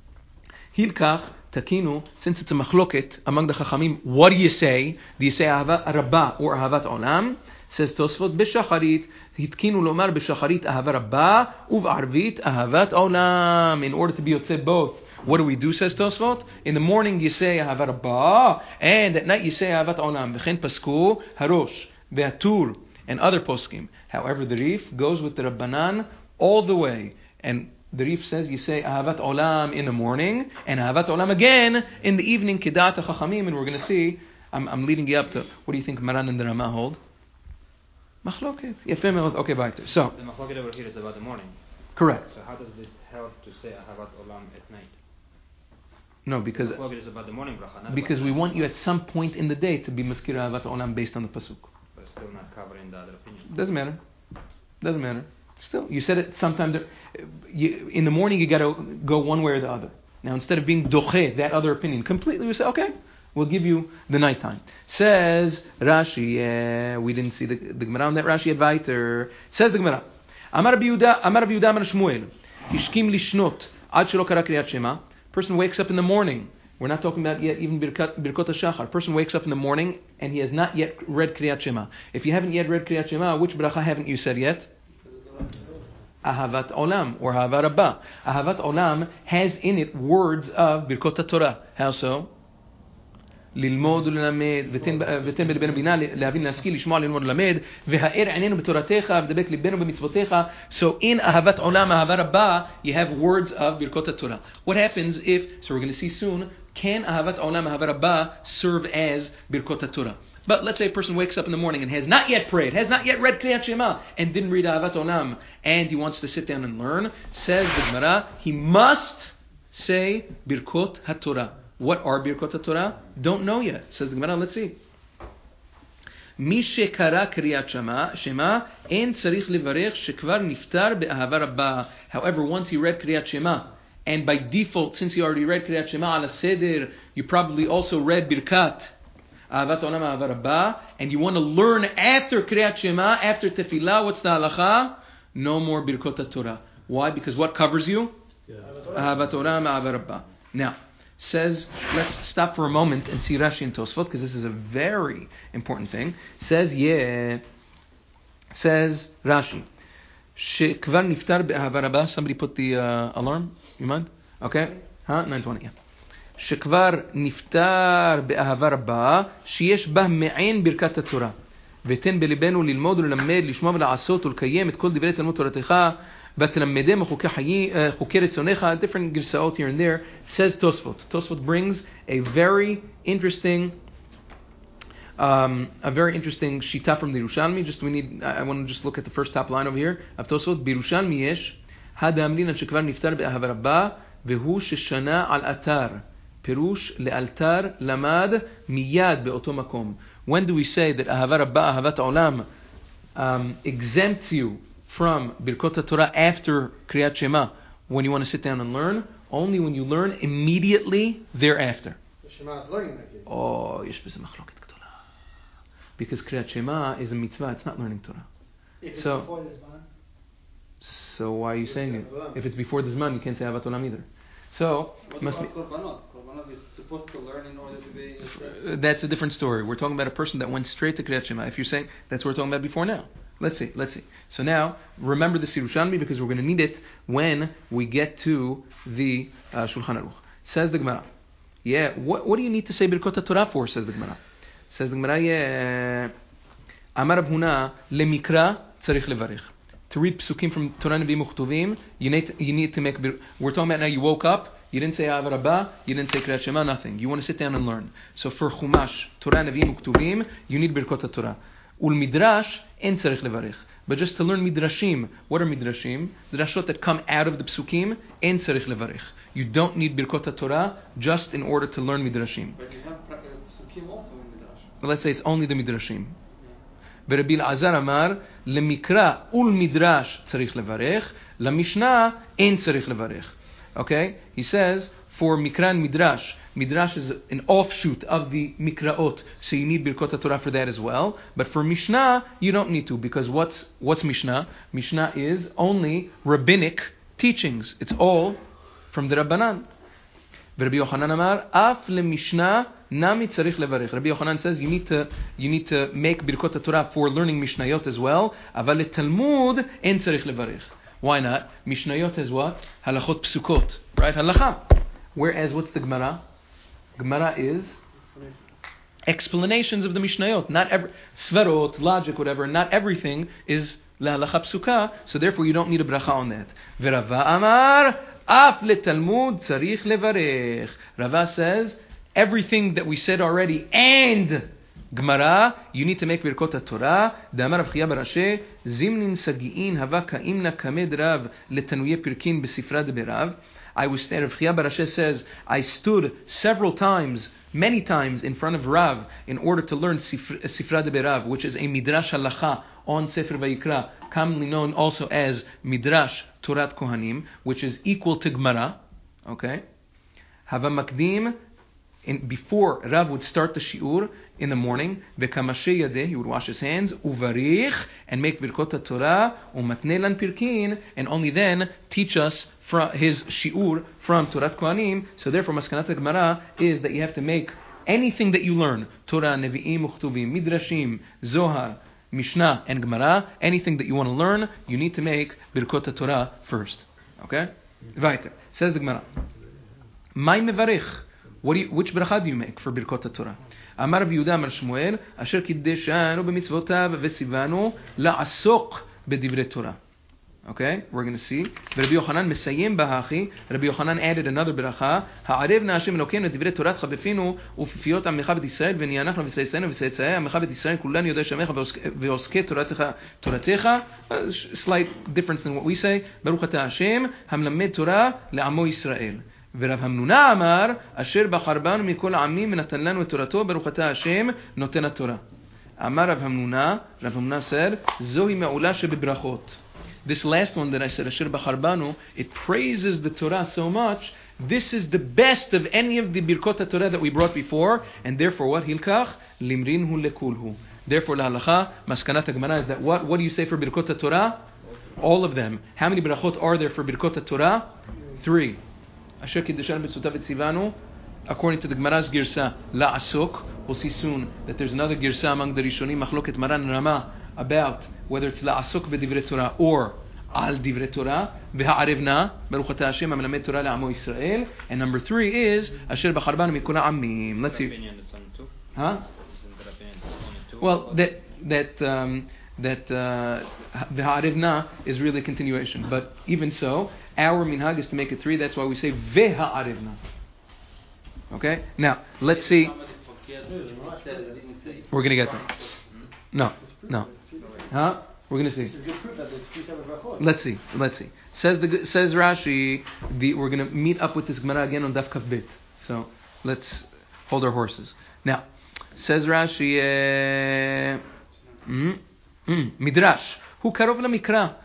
Hilkach Takinu, since it's a machloket among the Chachamim, what do you say? Do you say Ahavat Rabbah or Ahavat Olam? Says Tosfot, "B'Shacharit." התקינו לומר בשחרית אהבה רבה ובערבית אהבת עולם. In order to be able to say both, what do we do, says Tosfot? In the morning you say אהבה רבה, and at night you say אהבת עולם. וכן פסקו הראש והטור and other poskim. However, the Rif goes with the Rabbanan all the way, and the Rif says you say אהבת עולם in the morning and אהבת עולם again in the evening, כדעת החכמים. And we're going to see, I'm leading you up to, what do you think Maran and the Rama hold? Machloket. Okay, weiter. So the machloket over here is about the morning. Correct. So how does this help to say Ahavat Olam at night? No, because the machloket is about the morning bracha, not because we want you at some point in the day to be Maskir Ahavat Olam based on the pasuk. But still not covering the other opinion. Doesn't matter. Still, you said it sometime. In the morning, you got to go one way or the other. Now, instead of being doche, that other opinion completely, we say, okay, we'll give you the nighttime. Says Rashi, we didn't see the Gemara on that Rashi at weiter. Says the Gemara, Amar Rabbi Yehuda Amar Shmuel, Hishkim lishnot ad shelo kara kriyat shema. Person wakes up in the morning. We're not talking about yet even Birkot HaShachar. Person wakes up in the morning and he has not yet read Kriyat Shema. If you haven't yet read Kriyat Shema, which bracha haven't you said yet? Ahavat Olam or Ahavat Rabbah. Ahavat Olam has in it words of Birkot HaTorah. How so? ללמוד וללמד ותן בלבנו בינה להבין להשכיל לשמוע ללמוד וללמד והאר עינינו בתורתך ודבק ליבנו במצוותיך. So in אהבת עולם אהבה רבה you have words of ברכות התורה. What happens if, so we're going to see soon, can אהבת עולם אהבה רבה serve as ברכות התורה? But let's say a person wakes up in the morning and has not yet prayed, has not yet read Kriyat Shema, and didn't read Ahavat Olam, and he wants to sit down and learn. Says the Gemara, he must say Birkot HaTorah. What are Birkot HaTorah? Don't know yet. Says the Gemara, let's see. Mi shekara Kriyat Shema, en tzarich levarech shekvar niftar be'ahava rabbah. However, once he read Kriyat Shema, and by default, since he already read Kriyat Shema ala seder, you probably also read Birkat Ahavat Olam Ahava Rabbah, and you want to learn after Kriyat Shema, after Tefillah, what's the halacha? No more Birkot HaTorah. Why? Because what covers you? Ahavat Olam Ahava Rabbah. Now, says, let's stop for a moment and see Rashi and Tosfot, because this is a very important thing. Says Rashi, Shekvar niftar be'ahava rabbah. Somebody put the alarm. You mind? Okay. 9:20. שכבר נפטר באהבה רבה, שיש בה מעין ברכת התורה. ותן בלבנו ללמוד וללמד, לשמוע ולעשות ולקיים את כל דברי תלמוד תורתך, ותלמדם חוקי רצונך. Different גרסאות here and there. Says Tosfot. Tosfot brings a very interesting shita from the Yerushalmi. I want to just look at the first top line over here of Tosfot. בירושלמי יש, הדאמרין על שכבר נפטר באהבה רבה, והוא ששנה על אתר. פירוש לאלתר למד מיד באותו מקום. When do we say that אהבה רבה, אהבת העולם exempts you from Birkot Torah after Kriyat Shema when you want to sit down and learn, only when you learn immediately thereafter. The Shema is learning that case. Oh, yesh b'ze machloket gdola. Because Kriyat Shema is a mitzvah, it's not learning Torah. If it's So- before the Zman. So why are you saying it? If it's before the Zman, you can't say Avat Olam either. So, What must be, about Korbanot? Korbanot is supposed to learn in order to be... that's a different story. We're talking about a person that went straight to Kriyat Shema. If you're saying that's what we're talking about before now. Let's see. So now, remember the Yerushalmi because we're going to need it when we get to the Shulchan Aruch. Says the Gemara. Yeah, what do you need to say Birkot Torah for? Says the Gemara. Says the Gemara, yeah. Amar Rav Huna, lemikra tzarich levarich. To read psukim from Torah Nevi'im Uchtuvim, you need to make... We're talking about now you woke up, you didn't say Av Rabbah, you didn't say Kriyat Shema, nothing. You want to sit down and learn. So for Chumash, Torah Nevi'im Uchtuvim, you need Birkot Torah. Ul Midrash, en tzarich levarich. But just to learn Midrashim, what are Midrashim? Drashot that come out of the psukim, en tzarich levarich. You don't need Birkot Torah just in order to learn Midrashim. But you have Psukim also in Midrash. But let's say it's only the Midrashim. ורבי אלעזר אמר, למקרא ולמדרש צריך לברך, למשנה אין צריך לברך. Okay? He says, for Mikra and Midrash, Midrash is an offshoot of the Mikraot, so you need Birkot Torah for that as well. But for Mishnah, you don't need to, because what's Mishnah? Mishnah is only rabbinic teachings. It's all from the Rabbanan. ורבי יוחנן אמר, אף למשנה נמי צריך לברך. Rabbi Yochanan says you need to make Birkot Torah for learning Mishnayot as well, אבל לתלמוד אין צריך לברך. Why not? Mishnayot is what? Halachot psukot, right? Halacha. Whereas what's the Gemara? Gemara is explanations of the Mishnayot. Not every svarot, logic, whatever. Not everything is lahalacha psuka, so therefore you don't need a bracha on that. V'Rava amar af letalmud tzarich levarech. Rava says everything that we said already and Gemara, you need to make Birkot Torah. D'amar Rav Chiya bar Ashi, zimnin sagi'in hava ka'imna kamed rav letanuye pirkin besifra de berav. I was there. Rav Chiya bar Ashi says, I stood many times in front of Rav in order to learn Sifra de Berav, which is a Midrash Halacha on Sefer Vayikra, commonly known also as Midrash Torat Kohanim, which is equal to Gemara. Okay? Hava Makdim, before Rav would start the shiur in the morning, v'kamashe yadeh, he would wash his hands, uvarich, and make Birkot Torah, umatne lan pirkin, and only then teach us from his shiur from Torat Kohanim. So therefore, Maskanat Gemara is that you have to make anything that you learn, Torah, Nevi'im, Uchtuvim, Midrashim, Zohar, Mishnah, and Gemara, anything that you want to learn, you need to make Birkot Torah first. Okay? Weiter. Says the Gemara. Mai mevarich. Which bracha do you make for Birkot Torah? Amar Rav Yehuda Amar Shmuel, Asher kiddeshanu b'mitzvotav v'sivanu la'asok b'divrei Torah. Okay, we're going to see. Rabbi Yochanan mesayim bahachi. Rabbi Yochanan added another bracha. Ha'arev na Hashem Elokeinu et divrei Torah befinu ufifiyot amecha b'et Yisrael v'niyanachnu v'tzeitzayinu v'tzeitzayei amecha b'et Yisrael kulan yodei shamecha v'oskei toratecha. Slight difference than what we say. Baruch atah Hashem hamlamed Torah le'amo Yisrael. ורב המנונה אמר, אשר בחר בנו מכל העמים ונתן לנו את תורתו, ברוך אתה השם נותן התורה. אמר רב המנונה said, זוהי מעולה שבברכות. This last one that I said, אשר בחר בנו, it praises the Torah so much, this is the best of any of the Birkot Torah that we brought before, and therefore what hilkach? Limrinhu lekulhu. Therefore lahalacha, maskanat Gemara is that what do you say for Birkot Torah? All of them. How many brachot are there for Birkot Torah? 3. Asher kiddeshanu b'mitzvotav v'tzivanu, according to the Gemara's girsa, la'asok. We'll see soon that there's another girsa among the Rishonim, machloket Maran and Rama, about whether it's la'asok b'divrei Torah or al divrei Torah. V'ha'arevna, baruch atah Hashem hamelamed Torah le'amo Yisrael. And number 3 is Asher bachar banu mikol ha'amim. Let's see. Huh? Well, that v'ha'arevna is really a continuation. But even so, our minhag is to make it 3. That's why we say v'ha'arevna. Okay? Now, let's see. We're going to get there. No. Huh? We're going to see. Let's see. Says Rashi, we're going to meet up with this Gemara again on Daf Kaf Bet. So, let's hold our horses. Now, says Rashi, Midrash, hu karov lemikra.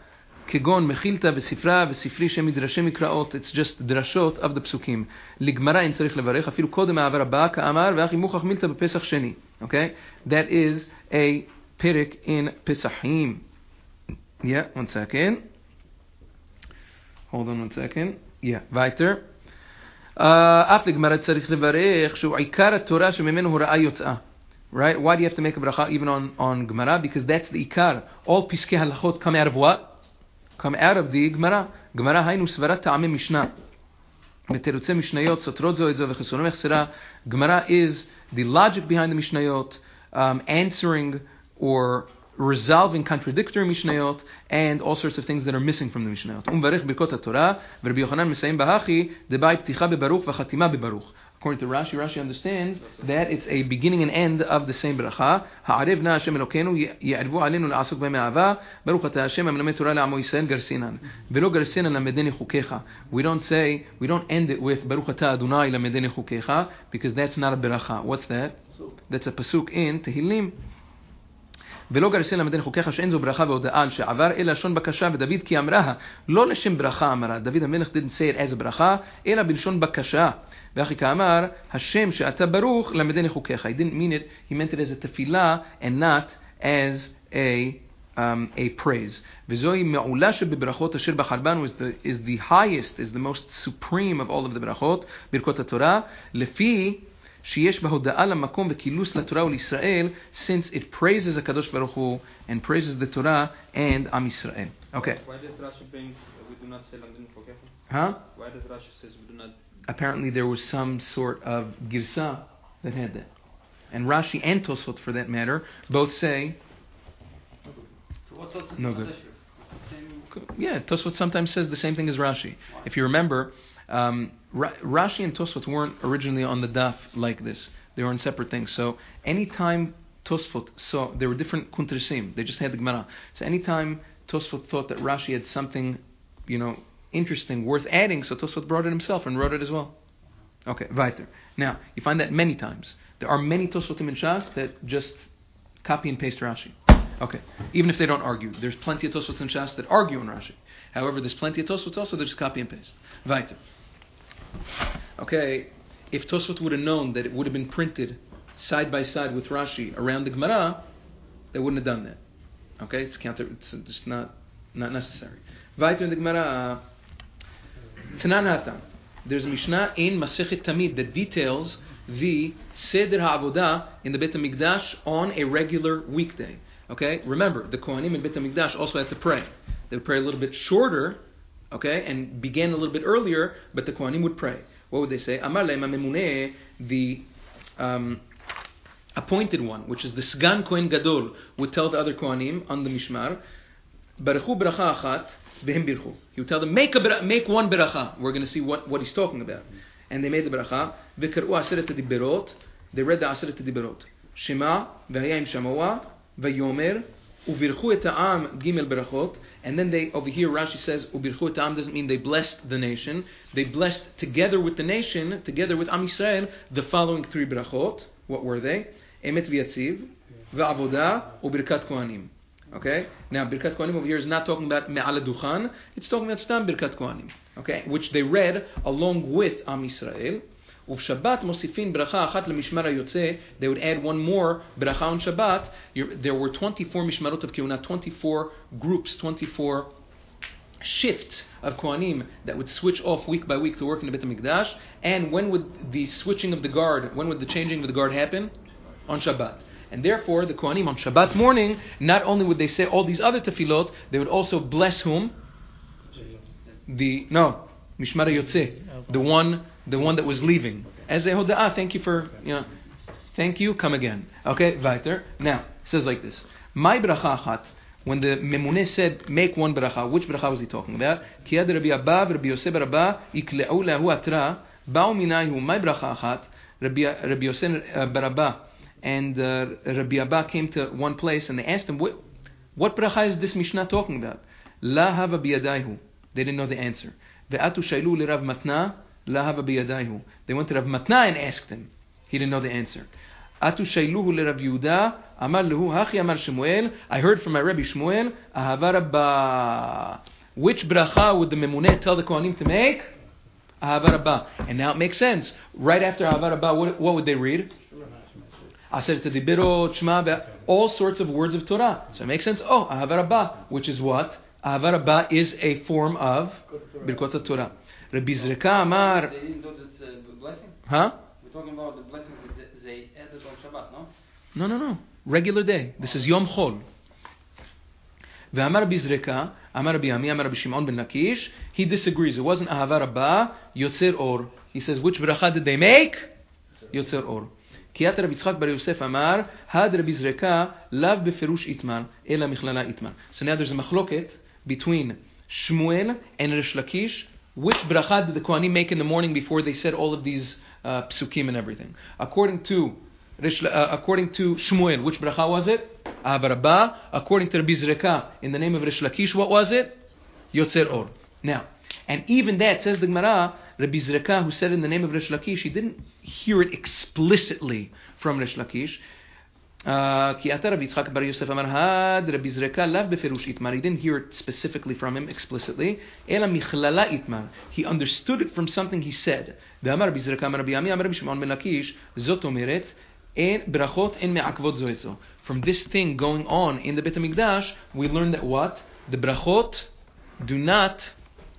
כגון מחילתא וספרה וספרי שהם מדרשי מקראות, it's just דרשות of the פסוקים. לגמרא אין צריך לברך, אפילו קודם העבר הבא, כאמר, ואחי מוכח מילתא בפסח שני. Okay? That is a פרק in פסחים. Yeah, one second. Hold on one second. Yeah, weiter. אף לגמרא צריך לברך, שהוא עיקר התורה שממנו הוראה יוצאה. Right? Why do you have to make a bracha even on Gemara? Because that's the ikar. All piskei halachot come out of what? Come out of the Gemara. Gemara haynu svarat ta'amim mishnah. Beterutze mishnayot sotrot zo et zo v'chesonom echsera. Gemara is the logic behind the mishnayot, answering or resolving contradictory mishnayot and all sorts of things that are missing from the mishnayot. Umvarech birkot haTorah v'Rabbi Yochanan mesayim bahachi debai pticha bebaruch v'chatima bebaruch. According to Rashi, Rashi understands that it's a beginning and end of the same bracha. Ha'arev na Hashem Elokeinu ya'arvu alenu la'asuk b'me'ava baruch ata Hashem amelamed Torah la'amo Yisrael garsinan v'lo garsinan lamedeni chukecha. We don't end it with baruch ata Adonai lamedeni chukecha because that's not a bracha. What's that? That's a pasuk in Tehillim. ולא גרסין למדן חוקיך שאין זו ברכה והודעה על שעבר אלא לשון בקשה ודוד כי אמרה לא לשם ברכה אמרה. דוד המלך didn't say it as a ברכה אלא בלשון בקשה. ואחי כאמר השם שאתה ברוך למדן חוקיך. He didn't mean it, he meant it as a תפילה and not as a praise. וזוהי מעולה שבברכות אשר בחרבן is the highest, is the most supreme of all of the ברכות, ברכות התורה, לפי שיש בהודעה למקום וכילוס לתורה ולישראל, since it praises הקדוש ברוך הוא and praises the Torah and עם ישראל. Okay. Why does Rashi bring we do not say למדן חוקיך? Huh? Why does Rashi says we do not? Apparently there was some sort of girsa that had that. And Rashi and Tosfot for that matter both say no good. Yeah, Tosfot sometimes says the same thing as Rashi. If you remember, Rashi and Tosfot weren't originally on the daf like this. They were on separate things. So anytime Tosfot saw, there were different kuntrisim. They just had the Gemara. So anytime Tosfot thought that Rashi had something, interesting, worth adding, so Tosfot brought it himself and wrote it as well. Okay, weiter. Now, you find that many times. There are many Tosfotim in Shas that just copy and paste Rashi. Okay, even if they don't argue. There's plenty of Tosfots in Shas that argue on Rashi. However, there's plenty of Tosfots also that just copy and paste. Weiter. Okay, if Tosfot would have known that it would have been printed side by side with Rashi around the Gemara, they wouldn't have done that. Okay, it's just not necessary. Weiter in the Gemara, Tanan Hatam. There's a Mishnah in Masechet Tamid that details the Seder HaAvodah in the Beit HaMikdash on a regular weekday. Okay, remember, the Kohanim in Beit HaMikdash also had to pray. They would pray a little bit shorter, okay, and began a little bit earlier, but the Kohanim would pray. What would they say? Amar le'em HaMemuneh, the appointed one, which is the Sgan Kohen Gadol, would tell the other Kohanim on the Mishmar, Baruchu bracha achat, v'hem birchu. He would tell them, make one bracha. We're going to see what he's talking about. And they made the bracha. V'kar'u aseret hadiberot. They read the aseret hadiberot. Shema, v'haya im shamoa, v'yomer, u'birchu et ha'am gimel brachot. And then they, over here Rashi says, u'birchu et ha'am doesn't mean they blessed the nation. They blessed together with the nation, together with Am Yisrael, the following three brachot. What were they? Emet v'yatziv, v'avodah, u'birkat kohanim. Okay? Now, Birkat Kohanim over here is not talking about Me'ala Duchan, it's talking about Stam Birkat Kohanim. Okay? Which they read along with Am Yisrael. Uf Shabbat Mosifin Bracha Achat LeMishmar HaYotzeh. They would add one more Bracha on Shabbat. There were 24 Mishmarot of Kehuna, 24 groups, 24 shifts of Kohanim that would switch off week by week to work in the Beit HaMikdash. And when would the switching of the guard, when would the changing of the guard happen? On Shabbat. And therefore, the Kohanim on Shabbat morning, not only would they say all these other tefillot, they would also bless whom? Mishmar HaYotzeh, the one that was leaving. As a hoda'ah, thank you, come again. Okay, weiter. Now, it says like this. My bracha achat, when the Memuneh said, make one bracha, which bracha was he talking about? Ki yad Rabbi Abba v'Rabbi Yosef bar Abba, ikle'u lahu atra, ba'u minayhu, my bracha achat, Rabbi Yosef bar Abba, and Rabbi Abba came to one place and they asked him, what bracha is this Mishnah talking about? La hava biyadayhu. They didn't know the answer. Ve'atu shailu li Rav Matna, la hava biyadayhu. They went to Rav Matna and asked him. He didn't know the answer. Atu shailuhu li Rav Yehuda, amar lehu hachi amar Shmuel. I heard from my Rabbi Shmuel, ahava rabba. which bracha would the Memuneh tell the Kohanim to make? Ahava Rabbah. And now it makes sense. Right after Ahava Rabbah, what would they read? Aser Tedibirot, Shema, all sorts of words of Torah. So it makes sense. Oh, Ahava Rabbah, which is what? Ahava Rabbah is a form of Birkot Torah. Rabbi Zreka Amar. They didn't do this blessing? Huh? We're talking about the blessing that they added on Shabbat, no? No. Regular day. This is Yom Chol. Ve'amar Rabbi Zreka, Amar Rabbi Ami, Amar Rabbi Shimon ben Lakish. He disagrees. It wasn't Ahava Rabbah, Yotzer Or. He says, which bracha did they make? Yotzer Or. Kiyat Rabbi Yitzchak bar Yosef Amar, Had Rabbi Zreka, Lav beferush itmar, Ela michlala itmar. So now there's a machloket between Shmuel and Rish Lakish. Which bracha did the Kohanim make in the morning before they said all of these psukim and everything? According to Shmuel, which bracha was it? Ahava Rabbah. According to Rabbi Zreka, in the name of Rish Lakish, what was it? Yotzer Or. Now, and even that, says the Gemara, Rabbi Zreka, who said in the name of Rish Lakish, he didn't hear it explicitly from Rish Lakish. He didn't hear it specifically from him explicitly. He understood it from something he said. From this thing going on in the Beit HaMikdash, we learn that what? The brachot do not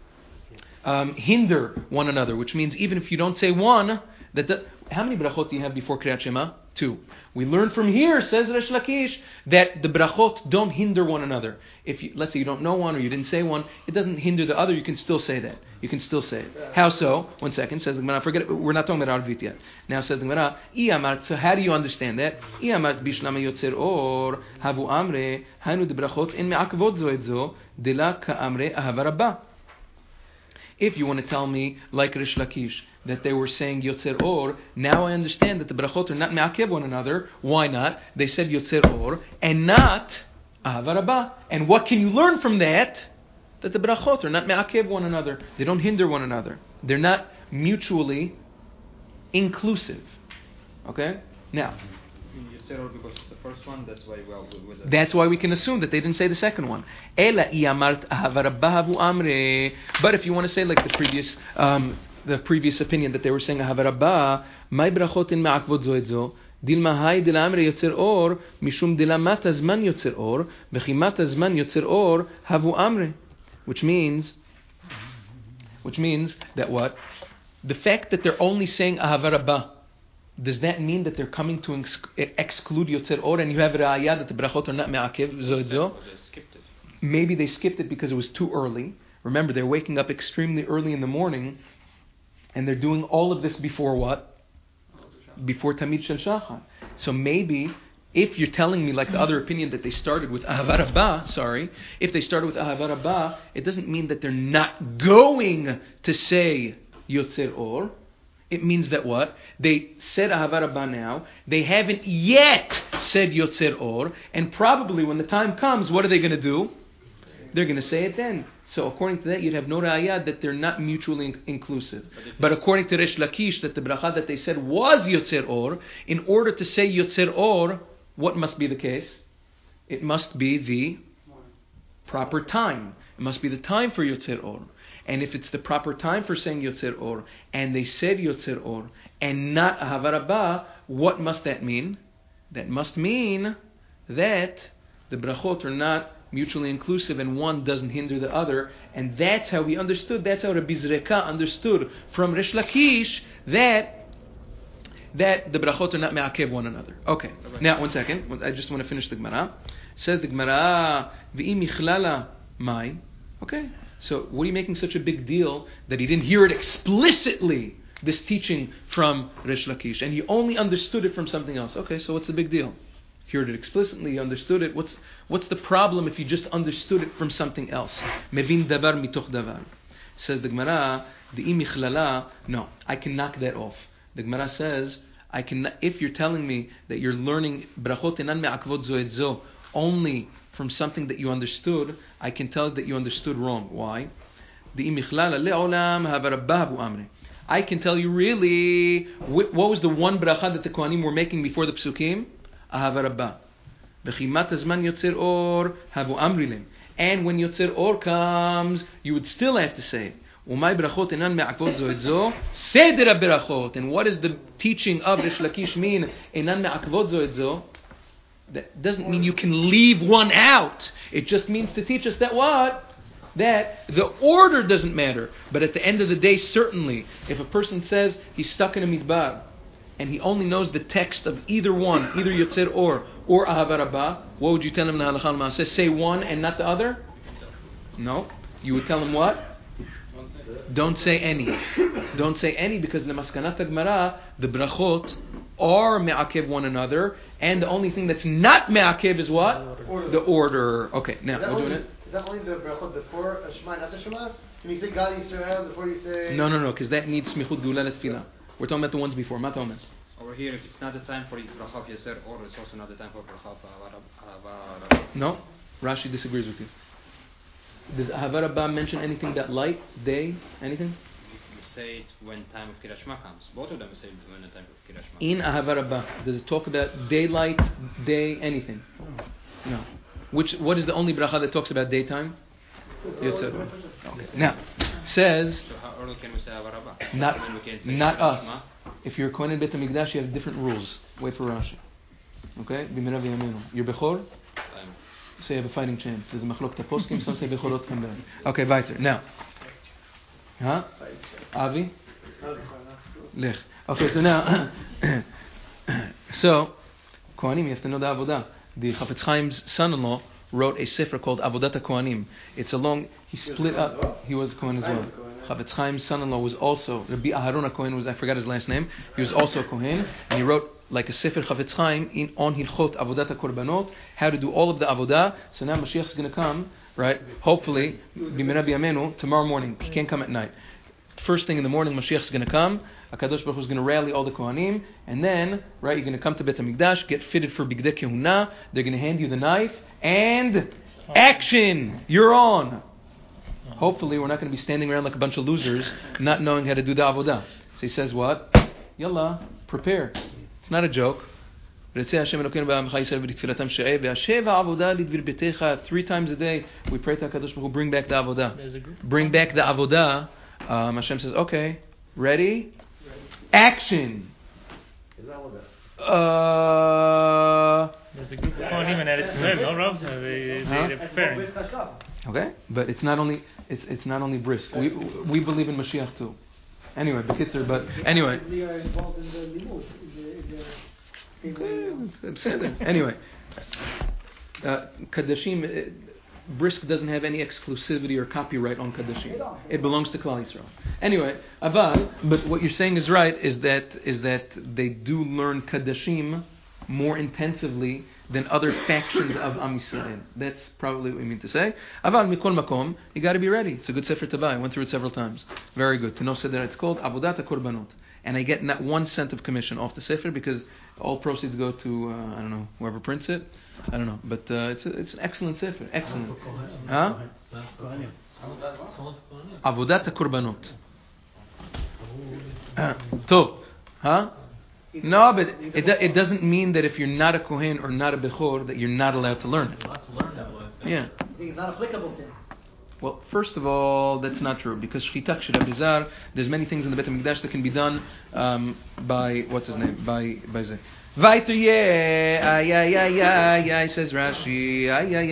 hinder one another, which means even if you don't say one, how many brachot do you have before Kriyat Shema? 2. We learn from here, says Rish Lakish, that the brachot don't hinder one another. If you, let's say you don't know one or you didn't say one, it doesn't hinder the other. You can still say that. You can still say it. How so? 1 second. Says the Gemara. Forget it. We're not talking about Arvit yet. Now says the Gemara. So how do you understand that? Iyamart bishlama yotzer or havu amre hainu de brachot in me'akvot zo et zo de la ka'amre ahava rabbah. If you want to tell me, like Rish Lakish, that they were saying Yotzer Or, now I understand that the brachot are not me'akev one another. Why not? They said Yotzer Or, and not Ahava Rabbah. And what can you learn from that? That the brachot are not me'akev one another. They don't hinder one another. They're not mutually inclusive. Okay? Now, Yotzer because the first one, that's why we can assume that they didn't say the second one. Ela iyamart ahava rabbah havu amre. But if you want to say like the previous opinion that they were saying ahava rabbah, my brachot in ma'akvot zo et zo, dilma hay dila amre yotzer or, mishum dila mata zman yotzer or, v'chi mata zman yotzer or havu amre. Which means that what? The fact that they're only saying ahava rabbah, does that mean that they're coming to exclude Yotzer Or and you have ra'ayah that the brachot are not me'akev zo et zo? Maybe they skipped it because it was too early. Remember, they're waking up extremely early in the morning and they're doing all of this before what? Before Tamid Shel Shachar. So maybe, if you're telling me like the other opinion that they started with Ahava Rabbah, if they started with Ahava Rabbah, it doesn't mean that they're not going to say Yotzer Or. It means that what? They said Ahava Rabbah now. They haven't yet said Yotzer Or. And probably when the time comes, what are they going to do? They're going to say it then. So according to that, you'd have no ra'ayah that they're not mutually inclusive. But according to Rish Lakish, that the bracha that they said was Yotzer Or, in order to say Yotzer Or, what must be the case? It must be the proper time. It must be the time for Yotzer Or. And if it's the proper time for saying Yotzer Or, and they said Yotzer Or, and not Ahava Rabbah, what must that mean? That must mean that the brachot are not mutually inclusive and one doesn't hinder the other. And that's how we understood, that's how Rabbi Zreka understood from Rish Lakish that the brachot are not me'akev one another. Okay, now 1 second, I just want to finish the Gemara. Says the Gemara, V'i michlala mai. Okay. So what are you making such a big deal that he didn't hear it explicitly, this teaching from Rish Lakish, and he only understood it from something else? Okay, so what's the big deal? He heard it explicitly, he understood it. What's the problem if you just understood it from something else? Mevin davar mitoch davar. Says the Gemara, the imichlala. No, I can knock that off. The Gemara says, I can. If you're telling me that you're learning brachot enan me'akvot zo et zo only from something that you understood, I can tell that you understood wrong. Why? I can tell you really, what was the one bracha that the Kohanim were making before the Psukim? Ahava Rabbah. and when Yotzer Or comes, you would still have to say, Umay brachot enan me'akvot zo et zo, seder ha'berachot. And what does the teaching of Rish Lakish mean? Enan me'akvot zo et zo. That doesn't mean you can leave one out. It just means to teach us that what? That the order doesn't matter. But at the end of the day, certainly, if a person says he's stuck in a midbar, and he only knows the text of either one, either Yotzer Or Ahava Rabbah, what would you tell him in the Halakha al-Ma'aseh? Say one and not the other? No. You would tell him what? Don't say any. Don't say any, because in the Maskanat Gemara, the brachot are me'akev one another, and the only thing that's not me'akev is what? The order. Okay, now we're doing it. Is that only the brachot before Shema and after Shema? Can you say God Yisrael before you say... No, because that needs smichut geula letfilah. We're talking about the ones before. Over here, if it's not the time for bracha of Yotzer Or, it's also not the time for bracha of Ahava. No, Rashi disagrees with you. Does Ahava Rabbah mention anything that light, day, anything? We say it when time of Kiryat Shema comes. Both of them say it when the time of Kiryat Shema In comes. Ahava Rabbah, does it talk about daylight, day, anything? No. What is the only bracha that talks about daytime? Yotzer. Okay. Now, says... So how early can we say Ahava Rabbah? Not us. If you're a Kohen in Beit HaMikdash, you have different rules. Wait for Rashi. Okay? B'mirav Yamenu. You're Bechor? So you have a fighting chance. There's a machlok taposkim, some say Bechorot come back. Okay, weiter. Now. Huh? Avi? Lech. Okay, so now... so, Kohanim, you have to know the Avodah. The Chafetz Chaim's son-in-law wrote a sefer called Avodat HaKohanim. It's a long... He split up. He was a Kohen as well. Chafetz Chaim's son-in-law was also... Rabbi Aharon HaKohen I forgot his last name. He was also a Kohen. And he wrote like a sefer Chafetz Chaim on Hilchot Avodat HaKorbanot, how to do all of the Avodah. So now Mashiach is going to come, right? Hopefully, B'mira B'yamenu, tomorrow morning. He can't come at night. First thing in the morning, Mashiach is going to come. HaKadosh Baruch Hu is going to rally all the Kohanim. And then, right, you're going to come to Beit HaMikdash, get fitted for Bigdei Kehuna. They're going to hand you the knife. And action! You're on! Hopefully, we're not going to be standing around like a bunch of losers, not knowing how to do the Avodah. So he says what? Yalla, prepare. It's not a joke. 3 times a day we pray to HaKadosh Baruch Hu, bring back the Avodah. Bring back the Avodah. Hashem says, okay, ready? Action! There's a group of Kohanim and Eretz Yisrael, no, Rav? They're preparing. Okay, but it's not only brisk. We believe in Mashiach too. Anyway, but anyway. We are involved in the limud. Anyway, Kadashim, brisk doesn't have any exclusivity or copyright on Kadashim. It belongs to Klal Yisrael. Anyway, Aval, but what you're saying is right, is that they do learn Kadashim more intensively than other factions of Am Yisrael. That's probably what we mean to say. Aval mikol makom, you got to be ready. It's a good sefer to buy. I went through it several times. Very good. To know that it's called Avodat HaKorbanot. And I get not 1 cent of commission off the sefer because all proceeds go to, I don't know, whoever prints it. I don't know. But it's an excellent sefer. Excellent. Huh? Avodat HaKorbanot. Tov. Huh? No, but it doesn't mean that if you're not a Kohen or not a Bechor that you're not allowed to learn it. Yeah. I think it's not applicable to him. Well, first of all, that's not true, because Shchita Kshira Bizar, there's many things in the Beit HaMikdash that can be done by, what's his name, by Zeh. Vaiter says Rashi,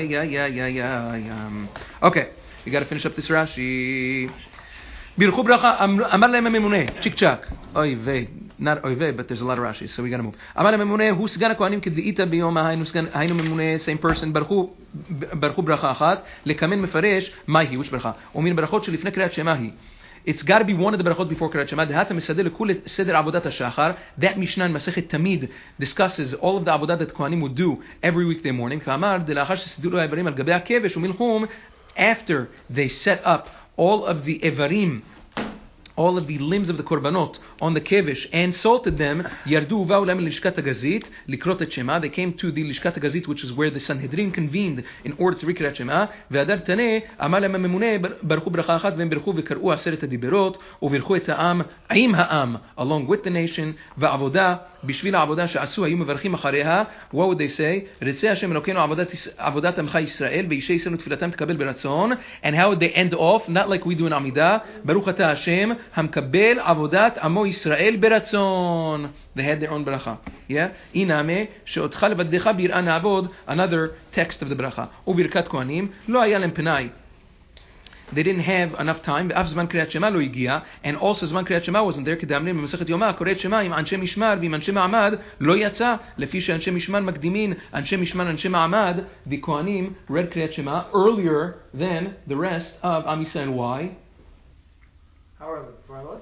Okay, you got to finish up this Rashi. Birchu bracha, amar lehem memune, chik chak. Oy vey, not oy vey, but there's a lot of Rashis, so we got to move. Amar lehem memune, hu sgan hakohanim k'di'ita biyom haynu memune, same person, barchu bracha achat, lekamen mefaresh, mahi, which bracha? Umin brachot shelifnei kriyat shema hi. It's got to be one of the brachot before Kriyat Shema. Dehata mesadeh lekul seder avodat hashachar. That Mishnah in Masechet Tamid discusses all of the avodah that Kohanim would do every weekday morning. Kamar delachar shesidu lo ivarim al gabei hakevesh umilchum. After they set up all of the evarim, all of the limbs of the korbanot on the kevish and salted them, yardu uvav lam lishkat hagazit likrot et shema. They came to the lishkat hagazit, which is where the Sanhedrin convened in order to read Kriyat Shema. Ve'adar taneh amar lam memune barchu bracha achat ve'em berchu ve'kar'u aseret hadiberot u'virchu et ha'am im ha'am, along with the nation. Ve'avodah בשביל העבודה שעשו היו מברכים אחריה. What would they say? רצה השם אלוקינו עבודת עמך ישראל ואישי ישראל ותפילתם תקבל ברצון. And how would they end off? Not like we do in עמידה. ברוך אתה השם המקבל עבודת עמו ישראל ברצון. They had their own bracha. Yeah? אינמה שאותך לבדך ביראה נעבוד. Another text of the bracha. וברכת כהנים לא היה להם פנאי. They didn't have enough time. ואף זמן קריאת שמע לא הגיע. And also זמן קריאת שמע wasn't there. כדאמרים במסכת יומא, קוראת שמע עם אנשי משמר ועם אנשי מעמד לא יצא. לפי שאנשי משמר מקדימין אנשי משמר אנשי מעמד. The כהנים read קריאת שמע earlier than the rest of Am Yisrael. Why? How early? For a lot?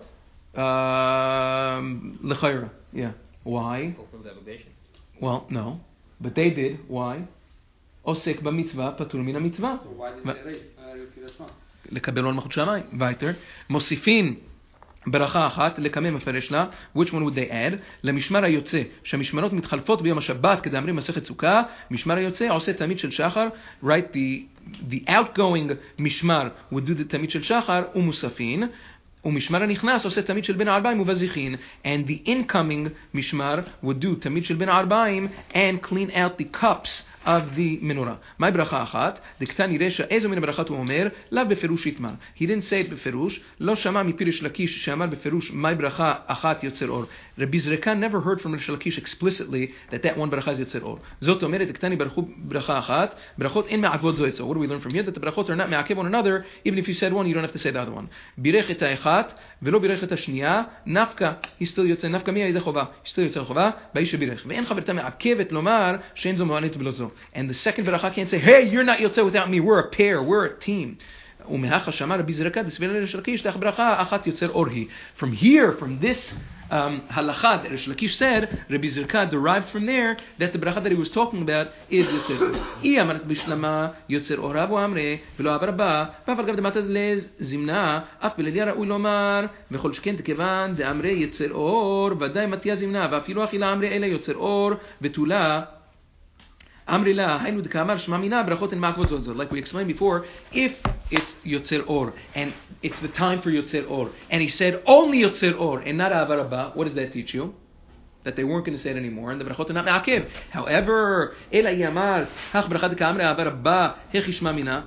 L'chayra. Yeah. Why? Fulfill the obligation. Well, no. But they did. Why? עוסק במצווה פטור מן המצווה. Why did they read קריאת שמע? לקבל עול מלכות שמיים. weiter. מוסיפין ברכה אחת, לקמא מפרש לה, which one would they add? למשמר היוצא, שהמשמרות מתחלפות ביום השבת, כדאמרים מסכת סוכה, משמר היוצא עושה תמיד של שחר, right, the outgoing משמר would do the תמיד של שחר, ומוספין, ומשמר הנכנס עושה תמיד של בין הארבעים ובזיחין, and the incoming משמר would do תמיד של בין הארבעים, and clean out the cups of the menorah. מהי ברכה אחת? דקתן יראה שאיזו מן הברכת הוא אומר, לאו בפירוש יתמר. He didn't say it בפירוש, לא שמע מפירש לקיש שאמר בפירוש מהי ברכה אחת יוצר אור. רבי זרקה never heard from ריש לקיש explicitly that one ברכה is יוצר אור. זאת אומרת, דקתן יברכו ברכה אחת, ברכות אין מעכבות זו את זו. What do we learn from here? That the ברכות are not מעכב one another, even if you said one, you don't have to say the other one. בירך את האחת, ולא בירך את השנייה, נפקה, היא still יוצא, נפקה מי הידי חובה? היא still יוצא חובה, באיש שבירך. ואין חברתה מעכבת לומר שאין זו מועלת ולא זו. And the second bracha can't say, hey, you're not yotze without me, we're a pair, we're a team. ומהכה שמע רבי זרקה, דסבילה לריש לקיש, תח ברכה אחת יוצר אור היא. From here, from this halacha that Rish Lakish said, Rabbi Zerka derived from there that the bracha that he was talking about is yotzer or. I amarat bishlama yotzer or abu amre v'lo abarba v'aval gav demata lezimna af b'lelia ra'ui lomar v'chol shken tekevan de'amre yotzer or v'adai matya zimna v'afilu achila amre ele yotzer or v'tula Amri la, haynu dekamar shma mina brachot en ma'akvot zot. Like we explained before, if it's Yotzer Or, and it's the time for Yotzer Or, and he said only Yotzer Or, and not Avar Abba, what does that teach you? That they weren't going to say it anymore, and the brachot are not ma'akev. However, ela yamar, hach brachat dekamre Avar Abba, hechi shma mina,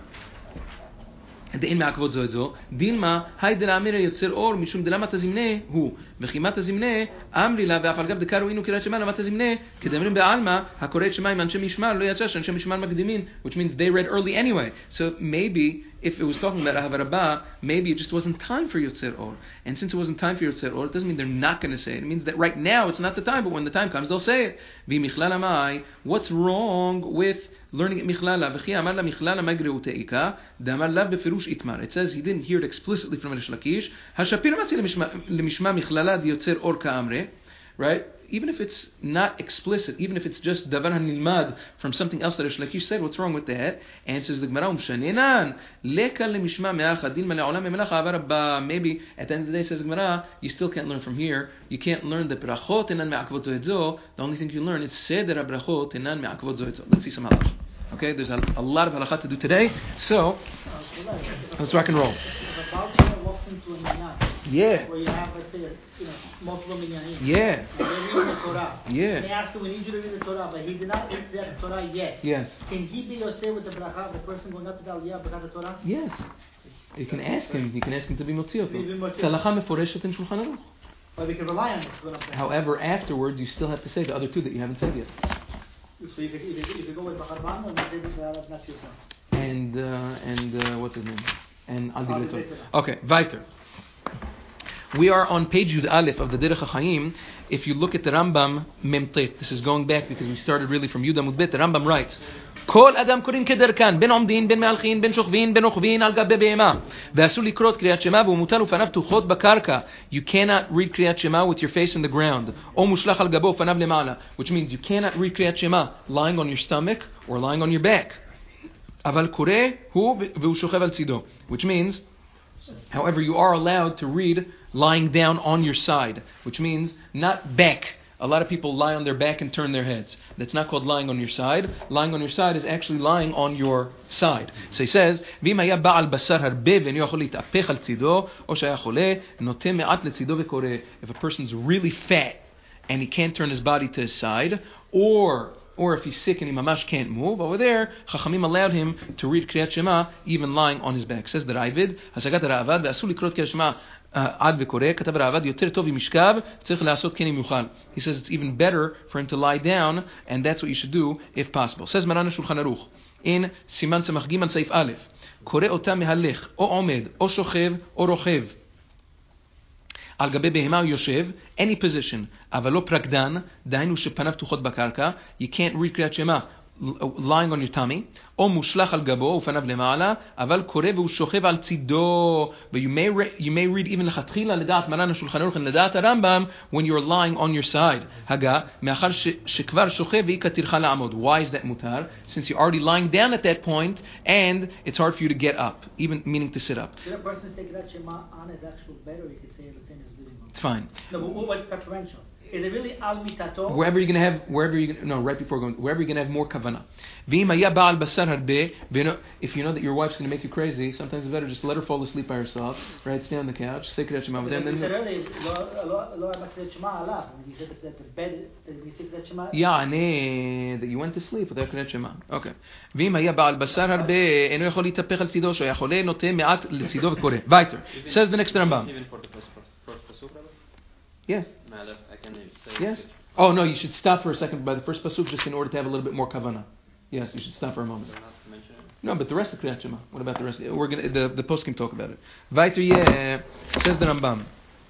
דאין מעכבות זו את זו, דילמה, היי דלאמירה יוצר אור, משום דלמה תזמנה הוא, וכימה תזמנה, אמרי לה, ואף על גב דקרו אינו קריאת שמע, למה תזמנה, כדאמרים בעלמא, הקוראת שמע עם אנשי משמר, לא יצא שאנשי משמר מקדימים, which means they read early anyway. So maybe, if it was talking about Ahavar Abba, maybe it just wasn't time for Yotzer Or. And since it wasn't time for Yotzer Or, it doesn't mean they're not going to say it. It means that right now it's not the time, but when the time comes, they'll say it. V'michlala mai, what's wrong with learning it michlala? V'chi amar la michlala magreu te'ika, d'amar lav befirush itmar. It says he didn't hear it explicitly from Rish Lakish. Hashapir matzi lemishma michlala d'yotzer or ka'amre. Right? Even if it's not explicit, even if it's just davar hanilmad from something else that Rish Lakish said, what's wrong with that? And says the Gemara, umshanenan leka lemishma me'achad dilma le'olam me'melach avar abba. Maybe at the end of the day, says the Gemara, you still can't learn from here. You can't learn the brachot enan me'akvot zo et zo. The only thing you learn is seder brachot enan me'akvot zo et zo. Let's see some halach. Okay, there's a lot of halakha to do today, so let's rock and roll. Yeah. Where you have, let's say, multiple minyanim. Yeah. And they're reading the Torah. Yeah. And they ask him, we need you to read the Torah, but he did not read the Torah yet. Yes. Can he be Yosef with the bracha, the person going up to the Aliyah, bracha the Torah? Yes. You can ask him. You can ask him to be motzi oto. Be motzi. It's halakha meforeshet in Shulchan Aruch. Or we can rely on it. However, afterwards, you still have to say the other two that you haven't said yet. So you can go with Bachar Ban, or you say that's not your son. And what's his name? And Al Dileto. Okay, weiter. We are on page Yud Aleph of the Derech HaChaim. If you look at the Rambam Memtet, this is going back because we started really from Yud Amud Bet. The Rambam writes, כל אדם קוראים כדרכן, בין עומדין, בין מהלכין, בין שוכבין, בין רוכבין, על גבי בהמה. ואסור לקרות קריאת שמע, והוא מוטל ופניו פתוחות בקרקע. You cannot read קריאת שמע with your face in the ground. או מושלך על גבו, פניו למעלה. Which means you cannot read קריאת שמע lying on your stomach or lying on your back. אבל קורא הוא והוא שוכב על צידו. Which means, however, you are allowed to read lying down on your side. Which means not back. A lot of people lie on their back and turn their heads. That's not called lying on your side. Lying on your side is actually lying on your side. So he says, ואם היה בעל בשר הרבה ואינו יכול להתהפך על צידו, או שהיה חולה, נוטה מעט לצידו וקורא. If a person's really fat and he can't turn his body to his side, or if he's sick and he mamash can't move, over there, Chachamim allowed him to read Kriyat Shema even lying on his back. Says the Ravid, Hasagat Ra'avad, ואסור לקרוא Kriyat Shema עד וקורא, כתב רעבד, יותר טוב עם משכב, צריך לעשות כן אם יוכל. He says it's even better for him to lie down, and that's what you should do if possible. Says Maran HaShulchan Aruch, in סימן סמ"ג סעיף א', קורא אותה מהלך, או עומד, או שוכב, או רוכב. על גבי בהמה הוא יושב, any position, אבל לא פרקדן, דהיינו שפניו פתוחות בקרקע, you can't read קריאת שמע, lying on your tummy, או מושלך על גבו ופניו למעלה, אבל קורא והוא שוכב על צידו, but you may read even לכתחילה לדעת מרן השולחן ערוך, לדעת הרמב"ם, when you're lying on your side. הגה, מאחר שכבר שוכב והיא כתירך לעמוד. Why is that מותר? Since you're already lying down at that point, and it's hard for you to get up, even meaning to sit up. Should a person say Kriyat Shema on his actual bed, or you could say it within his living room? It's fine. No, but what's preferential? Is it really al mitato? Wherever you're going to have, right before going, wherever you're going to have more kavanah. If you know that your wife's going to make you crazy, sometimes it's better just let her fall asleep by herself, right? Stay on the couch, say Kriyat Shema with them. You said earlier, lo Kriyat Shema alav. You said that the bed, you say Kriyat Shema. Yeah, that you went to sleep without Kriyat Shema. Okay. ואם היה בעל בשר הרבה, אינו יכול להתהפך על צידו, שהיה חולה, נוטה מעט לצידו וקורא. Weiter. Says the next Rambam. Even for the first pasuk, Rabbi? Yes. I can say Yes. Oh no, you should stop for a second by the first pasuk just in order to have a little bit more kavanah. Yes, you should stop for a moment. No, but the rest of Kriyat Shema. What about the rest? We're gonna the post can talk about it. Weiter says the Rambam.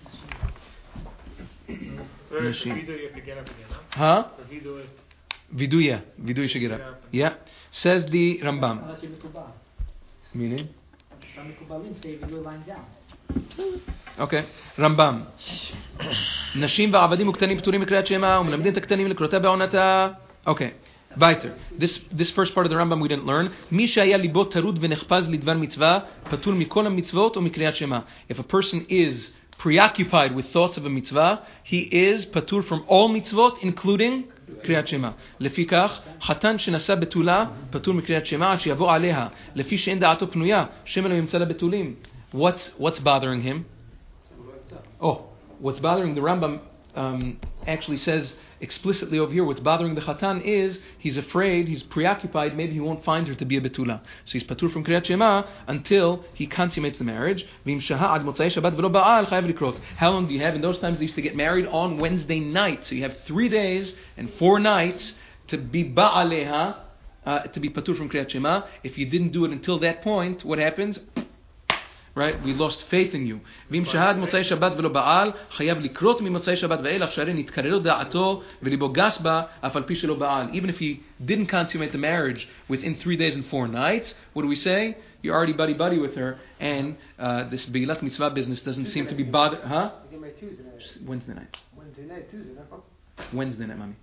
So if you do, you have to get up again, Huh? If you do it, Viduya should get up. Yeah. Says the Rambam. Unless you're mikubal. Meaning? Some mikubalim say if you're lying down. Okay. רמב"ם. נשים ועבדים וקטנים פטורים מקריאת שמע ומלמדים את הקטנים לקרותה בעונתה. Okay. Weiter. This first part of the Rambam we didn't learn. מי שהיה ליבו טרוד ונחפז לדבר מצווה פטור מכל המצוות ומקריאת שמע. If a person is preoccupied with thoughts of a mitzvah, he is patur from all mitzvot, including קריאת שמע. לפיכך, חתן שנשא בתולה פטור מקריאת שמע עד שיבוא עליה. לפי שאין דעתו פנויה, שמא לא ימצא לה בתולים. What's bothering him? Oh, what's bothering the Rambam actually says explicitly over here, what's bothering the Khatan is he's afraid, he's preoccupied, maybe he won't find her to be a betula. So he's patur from Kriyat Shema until he consummates the marriage. How long do you have? In those times they used to get married on Wednesday night. So you have 3 days and 4 nights to be ba'aleha, to be patur from Kriyat Shema. If you didn't do it until that point, what happens? Right? We lost faith in you. ואם שהד מוצאי שבת ולא בעל, חייב לקרות ממוצאי שבת ואילך, שהרי נתקרר לו דעתו וליבו גס בה, אף על פי שלא בעל. Even if he didn't consummate the marriage within 3 days and 4 nights, what do we say? You're already buddy-buddy with her, and this Beilat Mitzvah business doesn't seem to be bothered. Huh? You get married Tuesday night. Wednesday night. Tuesday, no? Wednesday night, mommy.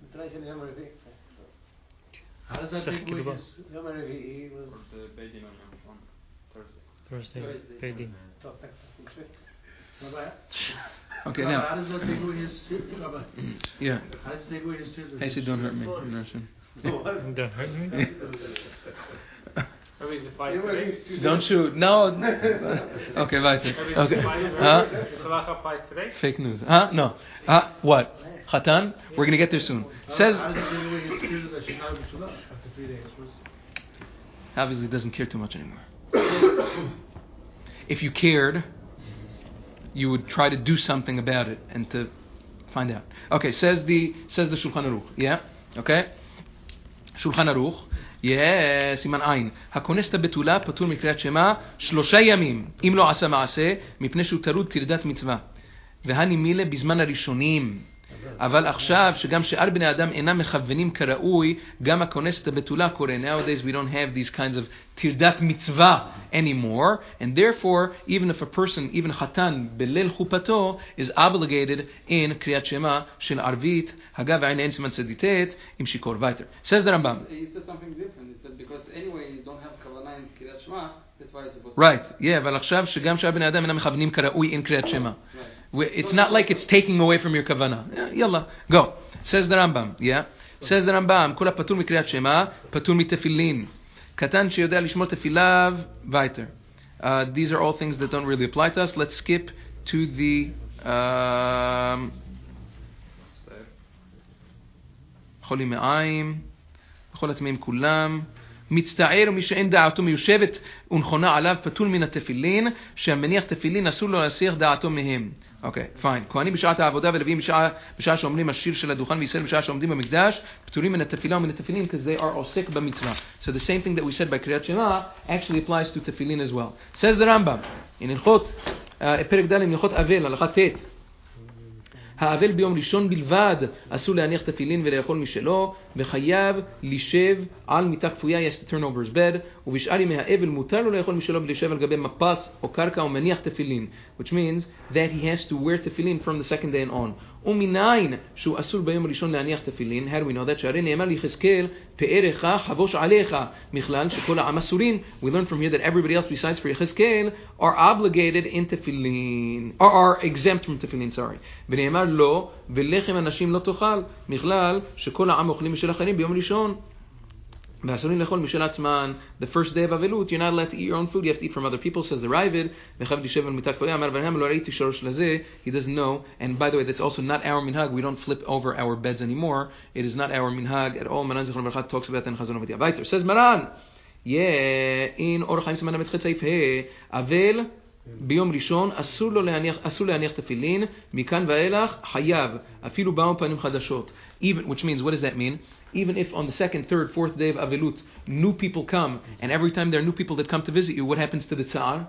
How does that take away his... Yom Revi'i was... For the Beidin on Thursday. Thursday, Friday. Okay, now. How does that take away his... Yeah. How does it take away his Tuesday? I said, don't hurt me. In Russian. Don't hurt me. I mean, is it 5 today? Don't shoot. No. Okay, weiter. Okay. Huh? Is Halacha 5 today? Fake news. Huh? No. What? Khatan? We're going to get there soon. Says... How does it take away his Tuesday that she's not B'Shulah after 3 days? Obviously doesn't care too much anymore. If you cared, you would try to do something about it and to find out. Okay, says the Shulchan Aruch. Yeah? Okay? Shulchan Aruch. Yeah, סימן עין. הכונס את הבתולה פטור מקריאת שמע 3 ימים, אם לא עשה מעשה, מפני שהוא טרוד טרדת מצווה. והנימילה בזמן הראשונים. אבל עכשיו שגם שאר בני אדם אינם מכוונים כראוי, גם הכונס את הבתולה קורא. Nowadays we don't have these kinds of טרדת מצווה anymore, and therefore even if a person, even חתן בליל חופתו, is obligated in קריאת שמע של ערבית, הגה ועין אין סימן צדיתת, עם שיכור. Weiter. Says the Rambam. He said something different. He said because anyway you don't have kavanah in קריאת שמע, that's why it's supposed to... Right, yeah, אבל עכשיו שגם שאר בני אדם אינם מכוונים כראוי in קריאת שמע. It's not like it's taking away from your kavanah. Yalla, go. Says the Rambam, yeah? Says the Rambam, כל הפטור מקריאת שמע, פטור מתפילין. קטן שיודע לשמור תפיליו, weiter. These are all things that don't really apply to us. Let's skip to the... חולים מעיים, וכל הטמאים כולם. מצטער ומי שאין דעתו מיושבת ונכונה עליו פטור מן התפילין, שהמניח תפילין אסור לו להסיח דעתו מהם. אוקיי, פיין. כהנים בשעת העבודה ולוויים בשעה שעומדים השיר של הדוכן וישראל בשעה שעומדים במקדש, פטורים מן התפילה ומן התפילין because they are עוסק במצווה. So the same thing that we said by קריאת שמע actually applies to תפילין as well. Says the Rambam, in הלכות, פרק ד' הלכות אבל, הלכה ט', האבל ביום ראשון בלבד אסור להניח תפילין ולאכול משלו, וחייב לישב על מיטה כפויה, yes to turn over his bed, ובשאר ימי האבל מותר לו לאכול משלו ולשב על גבי מפס או קרקע ומניח תפילין, which means that he has to wear תפילין from the second day and on. ומניין שהוא אסור ביום הראשון להניח תפילין, how do we know that? שהרי נאמר ליחזקאל, פארך חבוש עליך, מכלל שכל העם אסורים. We learn from here that everybody else besides for יחזקאל are obligated in תפילין, or are exempt from תפילין, sorry. ונאמר לא, ולחם אנשים לא תאכל, מכלל שכל העם אוכלים משל אחרים ביום ראשון. ואסורים לאכול משל עצמן, the first day of אבלות, you're not allowed to eat your own food, you have to eat from other people, says the Ravid, וחייב לשב על מיטה כפויה, אמר אברהם לא ראיתי שורש לזה, he doesn't know, and by the way, that's also not our minhag, we don't flip over our beds anymore, it is not our minhag at all. Maran Zichron Baruch talks about that in Chazon Ovadia. Weiter, says Maran, in Orach Chaim Siman Lamed Chet Seif He, אבל ביום ראשון אסור להניח תפילין, מכאן ואילך חייב, אפילו באו פנים חדשות. Even, which means, what does that mean? Even if on the second, third, fourth day of Avilut, new people come, and every time there are new people that come to visit you, what happens to the Tsar?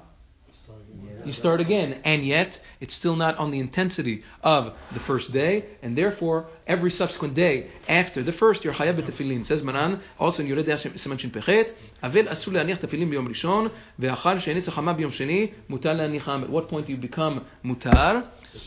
You start again, and yet it's still not on the intensity of the first day, and therefore every subsequent day after the first you're chayav b'tefillin. Says Maran also in Yored Siman Shin Pechet, Avel asur le'aniach tefillin b'yom rishon, ve'achar she'netzach hama b'yom sheni mutar le'anicham. At what point do you become mutar?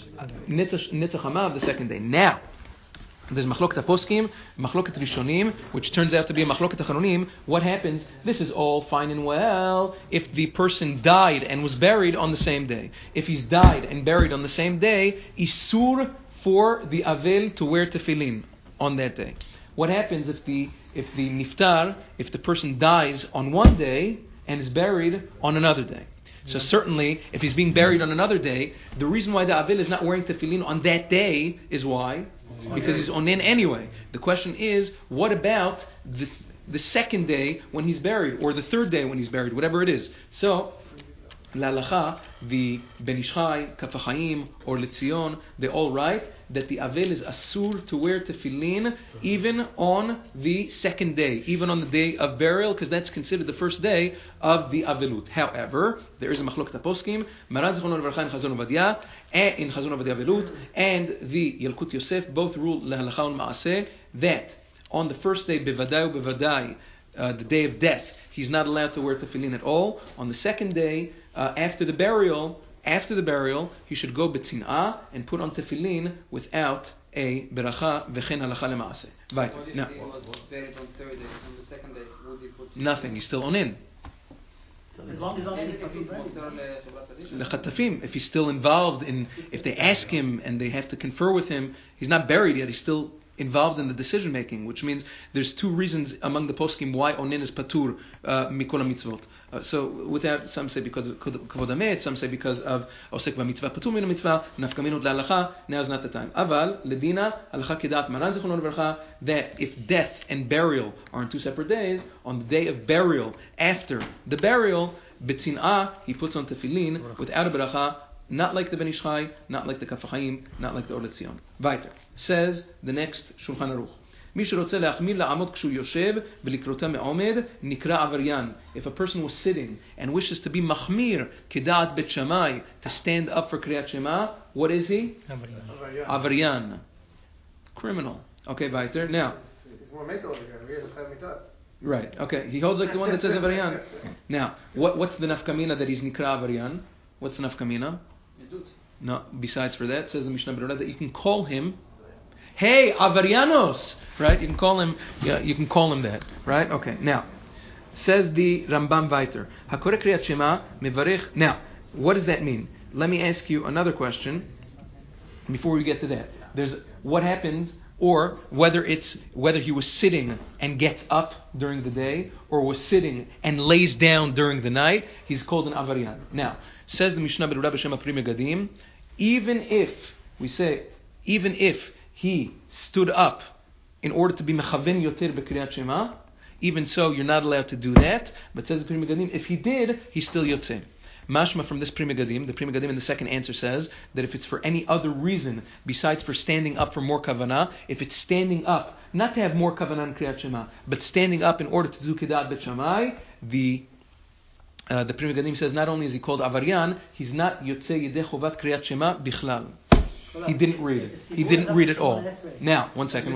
Netzach hama of the second day. Now there's machloket aposkim, machloket rishonim, which turns out to be a machloket achronim. What happens? This is all fine and well if the person died and was buried on the same day. If he's died and buried on the same day, isur for the avel to wear tefillin on that day. What happens if the niftar, if the person dies on one day and is buried on another day? So certainly, if he's being buried on another day, the reason why the avel is not wearing tefillin on that day is why? Because he's onin anyway. The question is, what about the second day when he's buried, or the third day when he's buried, whatever it is? So, Lalacha, the Ben Ish Chai, Kaf HaChaim, or Letzion, they all write that the avel is asur to wear tefillin even on the second day, even on the day of burial, because that's considered the first day of the avelut. However, there is a machloket aposkim, Maran Zichron Levarcha in Chazon Ovadia, in Chazon Ovadia Avelut, and the Yalkut Yosef both rule lehalacha and maaseh that on the first day, bevadai ubevadai, the day of death, he's not allowed to wear tefillin at all. On the second day, after the burial, he should go betzin'ah and put on tefillin without a beracha v'chen halacha lemaaseh. Right. Now, if he was buried on third day, on the second day, would he put nothing. He's still on in. As long as Lechatafim. If he's still involved in, if they ask him and they have to confer with him, he's not buried yet. He's still involved in the decision making, which means there's two reasons among the poskim why onin is patur mikol mitzvot. So without, some say because of kavod hamet, some say because of osek b'mitzvah patur min mitzvah nafkaminut la'alacha. Now is not the time. Aval ledina halacha kedat Maran Zichron Levarcha that if death and burial are on two separate days, on the day of burial after the burial, betzin'ah he puts on tefillin without a beracha. Not like the Ben Ish Chai, not like the Kaf HaChaim, not like the Or Letzion. Weiter. Says the next Shulchan Aruch. מי שרוצה להחמיר לעמוד כשהוא יושב ולקרותה מעומד נקרא עבריין. If a person was sitting and wishes to be מחמיר כדעת בית שמאי, to stand up for קריאת שמע, what is he? עבריין. Criminal. Okay, weiter. Now. It's more mental over here. He has a mitzvah. Right. Okay. He holds like the one that says עבריין. Now, what's the nafkamina that he's נקרא עבריין? What's the nafkamina? No, besides for that, says the Mishnah Berurah that you can call him, hey, Avarianos, right? You can call him that, right? Okay, now, says the Rambam Weiter, Hakore Kriyat Shema Mevarech. Now, what does that mean? Let me ask you another question before we get to that. There's what happens, or whether he was sitting and gets up during the day, or was sitting and lays down during the night, he's called an Avarian. Now, says the Mishnah Berurah B'Shem Apri Megadim, even if he stood up in order to be mechaven yoter b'kriyat Shema. Even so, you're not allowed to do that. But says the Pri Megadim, if he did, he's still yotzei. Mashma from this Pri Megadim, the Pri Megadim in the second answer says that if it's for any other reason besides for standing up for more kavanah, if it's standing up, not to have more kavanah in Kriyat Shema, but standing up in order to do Kedat Bet Shammai, the Pri Megadim says not only is he called Avaryan, he's not Yotzei Yedei Chovat Kriyat Shema Bichlal. He didn't read it. He didn't read it all. Now, one second.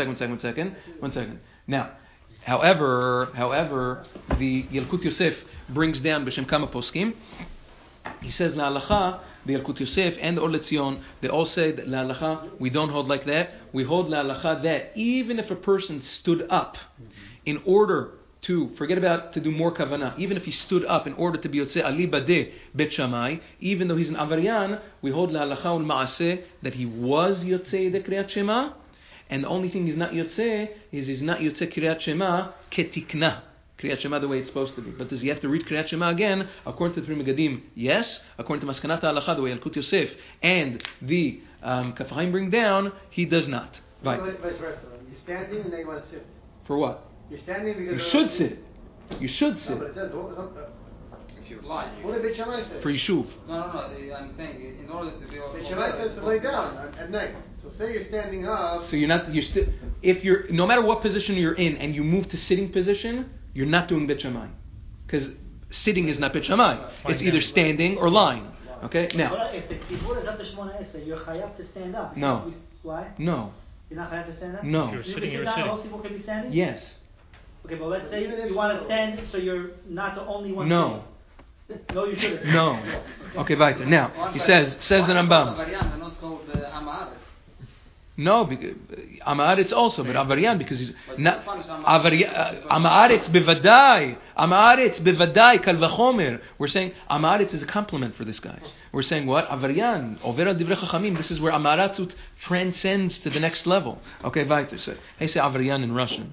Now, However, the Yalkut Yosef brings down B'Shem Kama Poskim. He says La'alacha, the Yalkut Yosef and the Or Letzion, they all say that La'alacha, we don't hold like that. We hold La'alacha that even if a person stood up in order to, forget about to do more kavanah, even if he stood up in order to be Yotzei Ali Badeh Bet Shammai, even though he's an Avaryan, we hold La'alacha ul Ma'aseh that he was Yotzei de Kriyat Shema. And the only thing he's not yotzei is he's not yotzei Kriyat Shema ketikna. Kriyat Shema the way it's supposed to be. But does he have to read Kriyat Shema again? According to the Pri Megadim, yes. According to Maskanat HaHalacha, the way Yalkut Yosef and the Kaf HaChaim bring down, he does not. Right. Vice versa. You're standing and then you want to sit. For what? You're standing because... You should sit. You should sit. No, but it says... If you lie. What did Beit Shammai say? For Yishuv. No. I'm saying in order to be. Beit Shammai says to lay down at night. So say you're standing up. So if you're, no matter what position you're in and you move to sitting position, you're not doing Bet Shammai. Because sitting is not Bet Shammai. It's either standing or lying. Okay? Now. If the Tzibur is up to Shemona Esrei, you're chayav to stand up. No. Why? No. You're not chayav to stand up? No. If you're sitting, you're The sitting. whole Tzibur can be standing? Yes. Okay, but let's say you want to stand, so you're not the only one. No. Sitting. No, you shouldn't. No. Okay, weiter. Now, he says the Rambam. No, Amaretz also, but Avaryan because he's not Amaretz bevadai kal vachomer. We're saying Amaretz is a compliment for this guy. We're saying what? Avaryan, Overa divrei chachamim. This is where Amaratzut transcends to the next level. Okay, weiter. So, hey, say Avaryan in Russian.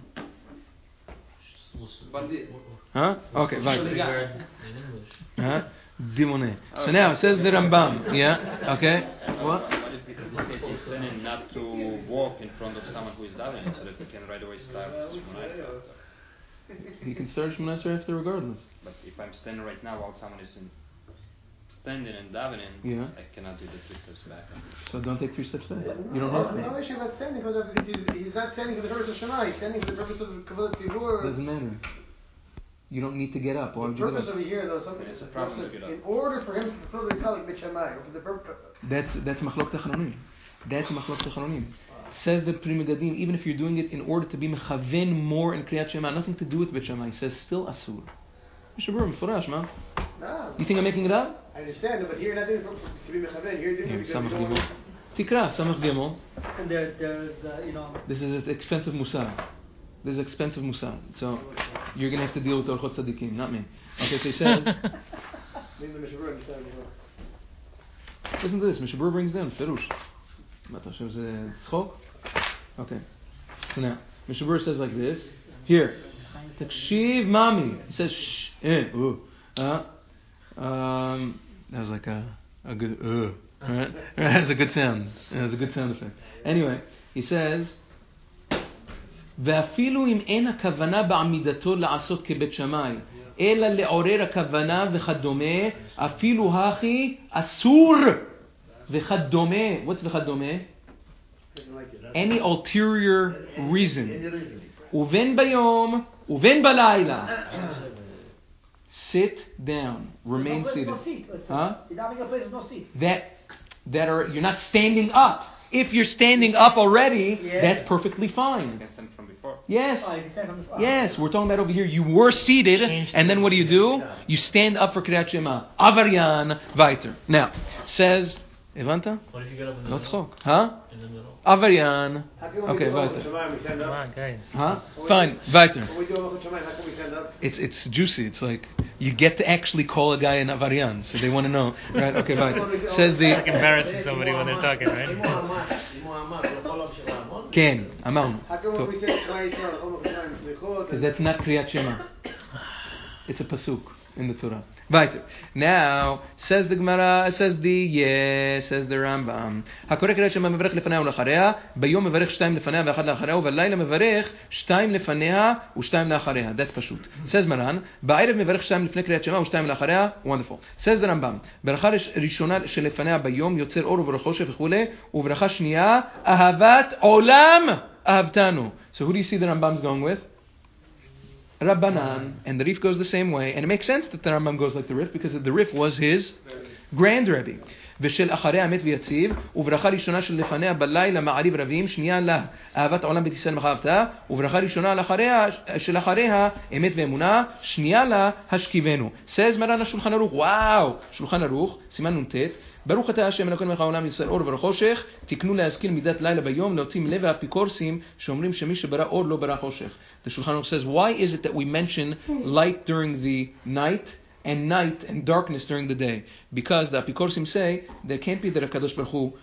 Huh? Okay, weiter. Huh? Dimone. So now it says the Rambam. Yeah. Okay. What? It's standing not to walk in front of someone who is davening, so that he can right away start Shmoneh Esrei. He can start Shmoneh Esrei after regardless. But if I'm standing right now while someone is standing and davening, I cannot do the 3 steps back. So don't take 3 steps back. You don't have to. No issue about standing because he's not standing for the purpose of Shema. He's standing for the purpose of Kavod Tzibur. Doesn't matter. You don't need to get up. Why would you get up? The purpose over here, though, something It's a problem to get up. in order for him to fulfill the Talik Beit Shammai, or for the purpose. That's Machlok Tachanonim. That's Machlok Tachanonim. Says the Pri Megadim, even if you're doing it in order to be mechaven more in Kriyat Shema, nothing to do with Beit Shammai. He says still asur. Mr. Burr, Mefurash, man. No. You think I'm making it up? I understand, but here you're not doing it to be mechaven. Here you're doing it because Samach you don't want Gimel. Tikra, Samach Gimel. And there's, This is expensive musar. This is expensive musar. So you're going to have to deal with Orchot Tzadikim, not me. Okay, so he says... Listen to this. Mr. Burr brings down Ferush. Okay. So now, Mr. Burr says like this. Here. Takshiv mami. He says shh. That was like a good right? That's a good sound. That's a good sound effect. Anyway, he says ואפילו אם אין הכוונה בעמידתו לעשות כבית שמאי אלא לעורר הכוונה וכדומה אפילו הכי אסור וכדומה. What's וכדומה? Any ulterior reason. ובין ביום ובין בלילה. Sit down. Remain seated. Huh? That are, you're not standing up. If you're standing up already, that's perfectly fine. You can stand from before. Yes. Yes, we're talking about over here. You were seated, and then what do? You stand up for Kriyat Shema. Avaryan, weiter. Now, says, Evanta? What if you get up in the No middle? tzchok. Huh? In the middle. Avaryan. Okay, weiter. Come on, guys. Huh? Fine, weiter. When we do Shema, how can we stand up? It's juicy. It's like you get to actually call a guy an Avaryan, so they want to know. Right? Okay, weiter. Says the... Like embarrassing somebody when they're talking, right? Ken, אמרנו. How come when we say Shema Yisrael, Because that's not Kriyat Shema. It's a pasuk. in the Torah. Weiter. Now, says the Gemara, says the Rambam. הקורא קריאת שמע מברך לפניה ולאחריה, ביום מברך 2 לפניה ואחד לאחריה, ובלילה מברך 2 לפניה ו2 לאחריה. That's פשוט. says מרן, בערב מברך 2 לפני קריאת שמע ו2 לאחריה. Wonderful. says the Rambam, ברכה ראשונה שלפניה ביום יוצר אור וברוך חושך וכולי, וברכה שנייה, אהבת עולם אהבתנו. So who do you see the Rambam's going with? Rabbanan, and the Rif goes the same way, and it makes sense that the Rambam goes like the Rif because the Rif was his grand Rebbe. ושל אחריה אמת ויציב, וברכה ראשונה של לפניה בלילה מעריב רבים, שנייה לה אהבת העולם בית ישראל מחאבתה, וברכה ראשונה של אחריה אמת ואמונה, שנייה לה השכיבנו. says מרן השולחן ערוך, וואו, שולחן ערוך, סימן נ"ט, ברוך אתה השם אלוקינו מלך העולם ישראל אור וחושך, תקנו להשכיל מידת לילה ביום, להוציא מלב האפיקורסים שאומרים שמי שברא אור לא ברא חושך. The Shulchan Aruch says, why is it that we mention light during the night and darkness during the day? Because the Apikorsim say there can't be that HaKadosh Baruch Hu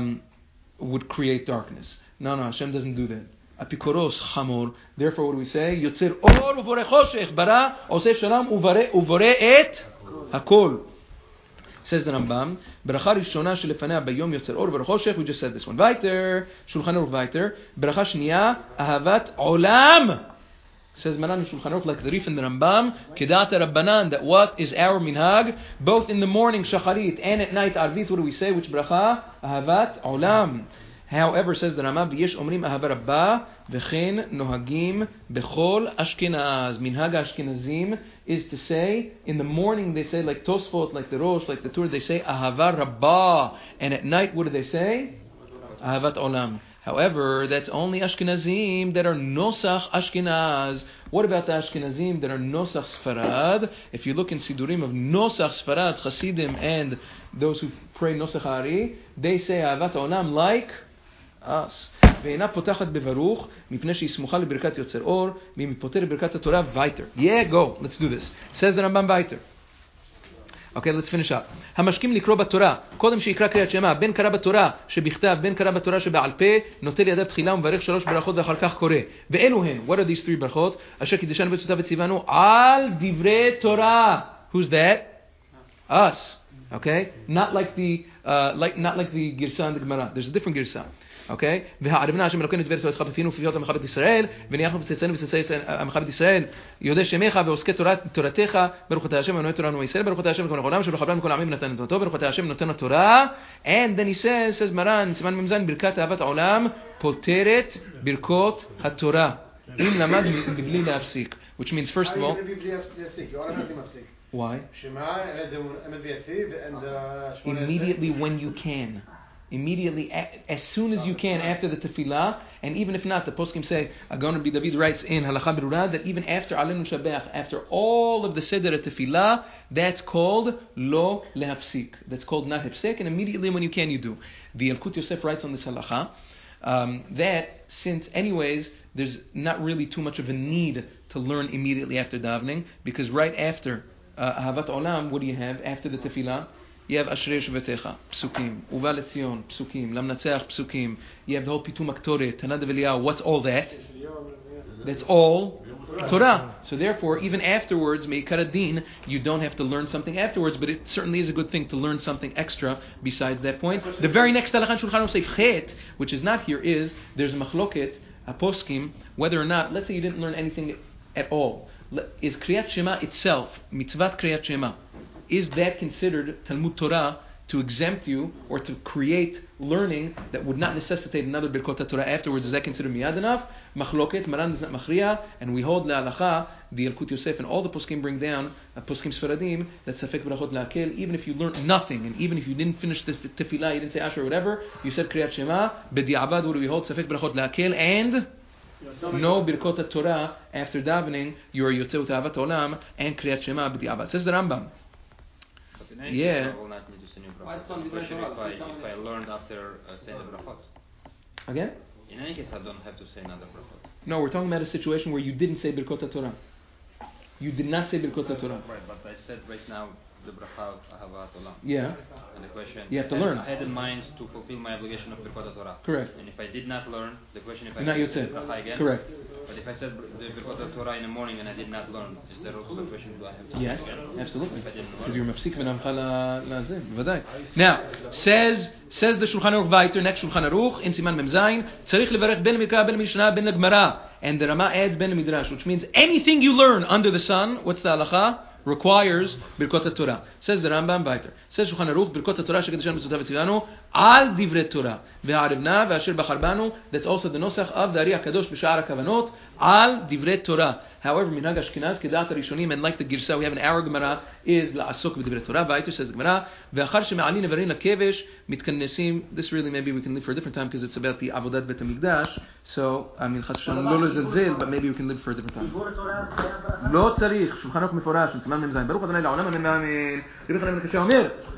would create darkness. No, Hashem doesn't do that. Apikoros chamor. Therefore, what do we say? Yotzer or uvore choshech bara oseh shalom uvore et hakol. Says the Rambam, bracha rishona shelefanea bayom yotzer or uvore choshech. We just said this one. Weiter, Shulchan Aruch weiter. Bracha shniya ahavat olam. Says Maran Shulchan Aruch, like the Rif and the Rambam, Kedata Rabbanan, that what is our minhag, both in the morning shacharit and at night arvit, what do we say? Which bracha? Ahavat olam. However, says the Rambam, V'yesh omrim ahava rabba, v'chen nohagim bechol Ashkenaz. Minhag Ashkenazim is to say, in the morning they say, like Tosfot, like the Rosh, like the Tur, they say ahava rabba, and at night what do they say? Ahavat olam. However, that's only Ashkenazim that are Nosach Ashkenaz. What about the Ashkenazim that are Nosach Sfarad? If you look in Sidurim of Nosach Sfarad, Chasidim, and those who pray Nosach Ari, they say Ahavat Olam like us. ואינה פותחת בברוך, מפני שהיא סמוכה לברכת יוצר אור, והיא מתפותרת ברכת התורה weiter. Yeah, go. Let's do this. Says the Rambam weiter. Okay, let's finish up. המשכים לקרוא בתורה, קודם שיקרא קריאת שמע, בין קרא בתורה שבכתב, בין קרא בתורה שבעל פה, נוטל ידיו תחילה ומברך 3 ברכות ואחר כך קורא. ואלו הן, what are these 3 ברכות? אשר קידשנו בצאתה וציוונו על דברי תורה. Who's that? Us. Okay? Not like the גרסה in the Gemara. There's a different גרסה. Okay? והערבנה השם אלוקינו דבר תורתך בפינו ופיות עמך בית ישראל, ונייחנו בצאצאינו וצאצאי עמך בית ישראל, יודע שמך ועוסקי תורתך, ברוך אתה השם ונועד תורנו מישראל, ברוך אתה השם מכל העולם, שברוך הבא מכל העמים נתן נתנתו, ברוך אתה השם נותן התורה, and then he says מרן, סימן ממזן, ברכת אהבת העולם, פותרת ברכות התורה, אם למד מבלי להפסיק, which means first of all, why? Immediately when you can. Immediately, as soon as you can after the tefillah, and even if not, the poskim say, Agon Rabbi David writes in Halacha Berurah that even after Alenu Shabach, after all of the Seder at tefillah, that's called lo lehafsik. That's called not hefsek, and immediately when you can, you do. The Yalkut Yosef writes on this halacha that since anyways, there's not really too much of a need to learn immediately after davening, because right after Ahavat Olam, what do you have after the tefillah? You have Ashrei Shvetecha, Psukim, Uva Letzion, Psukim, Lamnatzeach, Psukim. You have the whole Pitum Aktoreh, Tanad V'Eliyahu. What's all that? That's all Torah. So therefore, even afterwards, Meikar Adin, you don't have to learn something afterwards, but it certainly is a good thing to learn something extra besides that point. The very next Halakha Shulchan Aruch Seif Chet, which is not here, is there's a machloket, a poskim, whether or not, let's say you didn't learn anything at all. Is Kriyat Shema itself, mitzvat Kriyat Shema, is that considered Talmud Torah to exempt you or to create learning that would not necessitate another Birkot Torah afterwards? Is that considered miyad enough? Machloket, Maran is not machriya, and we hold le'alacha, the Yalkut Yosef, and all the poskim bring down, poskim Sfaradim, that Safek Brachot La'akel, even if you learned nothing, and even if you didn't finish the tefillah, you didn't say Asher or whatever, you said Kriyat Shema, B'di'avad, what do we hold? Safek Brachot La'akel, and no Birkot Torah after davening, you are Yotzei U'Ahavat Olam, and Kriyat Shema B'di'avad. Says the Rambam. Yeah. I will not need to say new brachot. If I learned after saying the brachot. Again? In any case, I don't have to say another brachot. No, we're talking about a situation where you didn't say Birkot Torah. You did not say Birkot Torah. Right, but I said right now the bracha of Ahavat Olam. Yeah. And the question, You have to learn. I had in mind to fulfill my obligation of Birkot Torah. Correct. And if I did not learn, the question if I Not said Yosef. the bracha again. Correct. But if I said the Birkot Torah in the morning and I did not learn, is there also a question, do I have to Yes, again? absolutely. If I didn't Because learn? you're mafsik v'namcha la'zeh, b'vaday. Now, says the Shulchan Aruch Vayter, next Shulchan Aruch, in Siman Mem Zayin, tzarich levarech ben mikra, ben mishnah, ben l'gemara. And the Rama adds ben midrash, which means anything you learn under the sun, what's the halacha? Requires Birkot Torah. Says the Rambam Vayter. Says Shulchan Aruch, Birkot Torah shekadishanu b'tzutav etzilanu, al divrei Torah, ve'arivna ve'asher bachar banu. That's also the nosach of the Ari HaKadosh b'sha'ar HaKavanot, al divrei Torah. However, Minhag Ashkenaz, Kedat HaRishonim, and like the Girsa we have in our Gemara, is la'asok b'divrei Torah. Vayter says the Gemara, ve'achar she'ma'ani nevarim lakevesh, mitkannesim. This really maybe we can live for a different time because it's about the Avodat Bet HaMikdash. So, I mean, chas v'shalom lo lezalzel, but maybe we can live for a different time. לא צריך, שולחן ערוך מפורש, סימן מ"ז, ברוך ה' לעולם אמן ואמן. רבי חנן בן הקשה אומר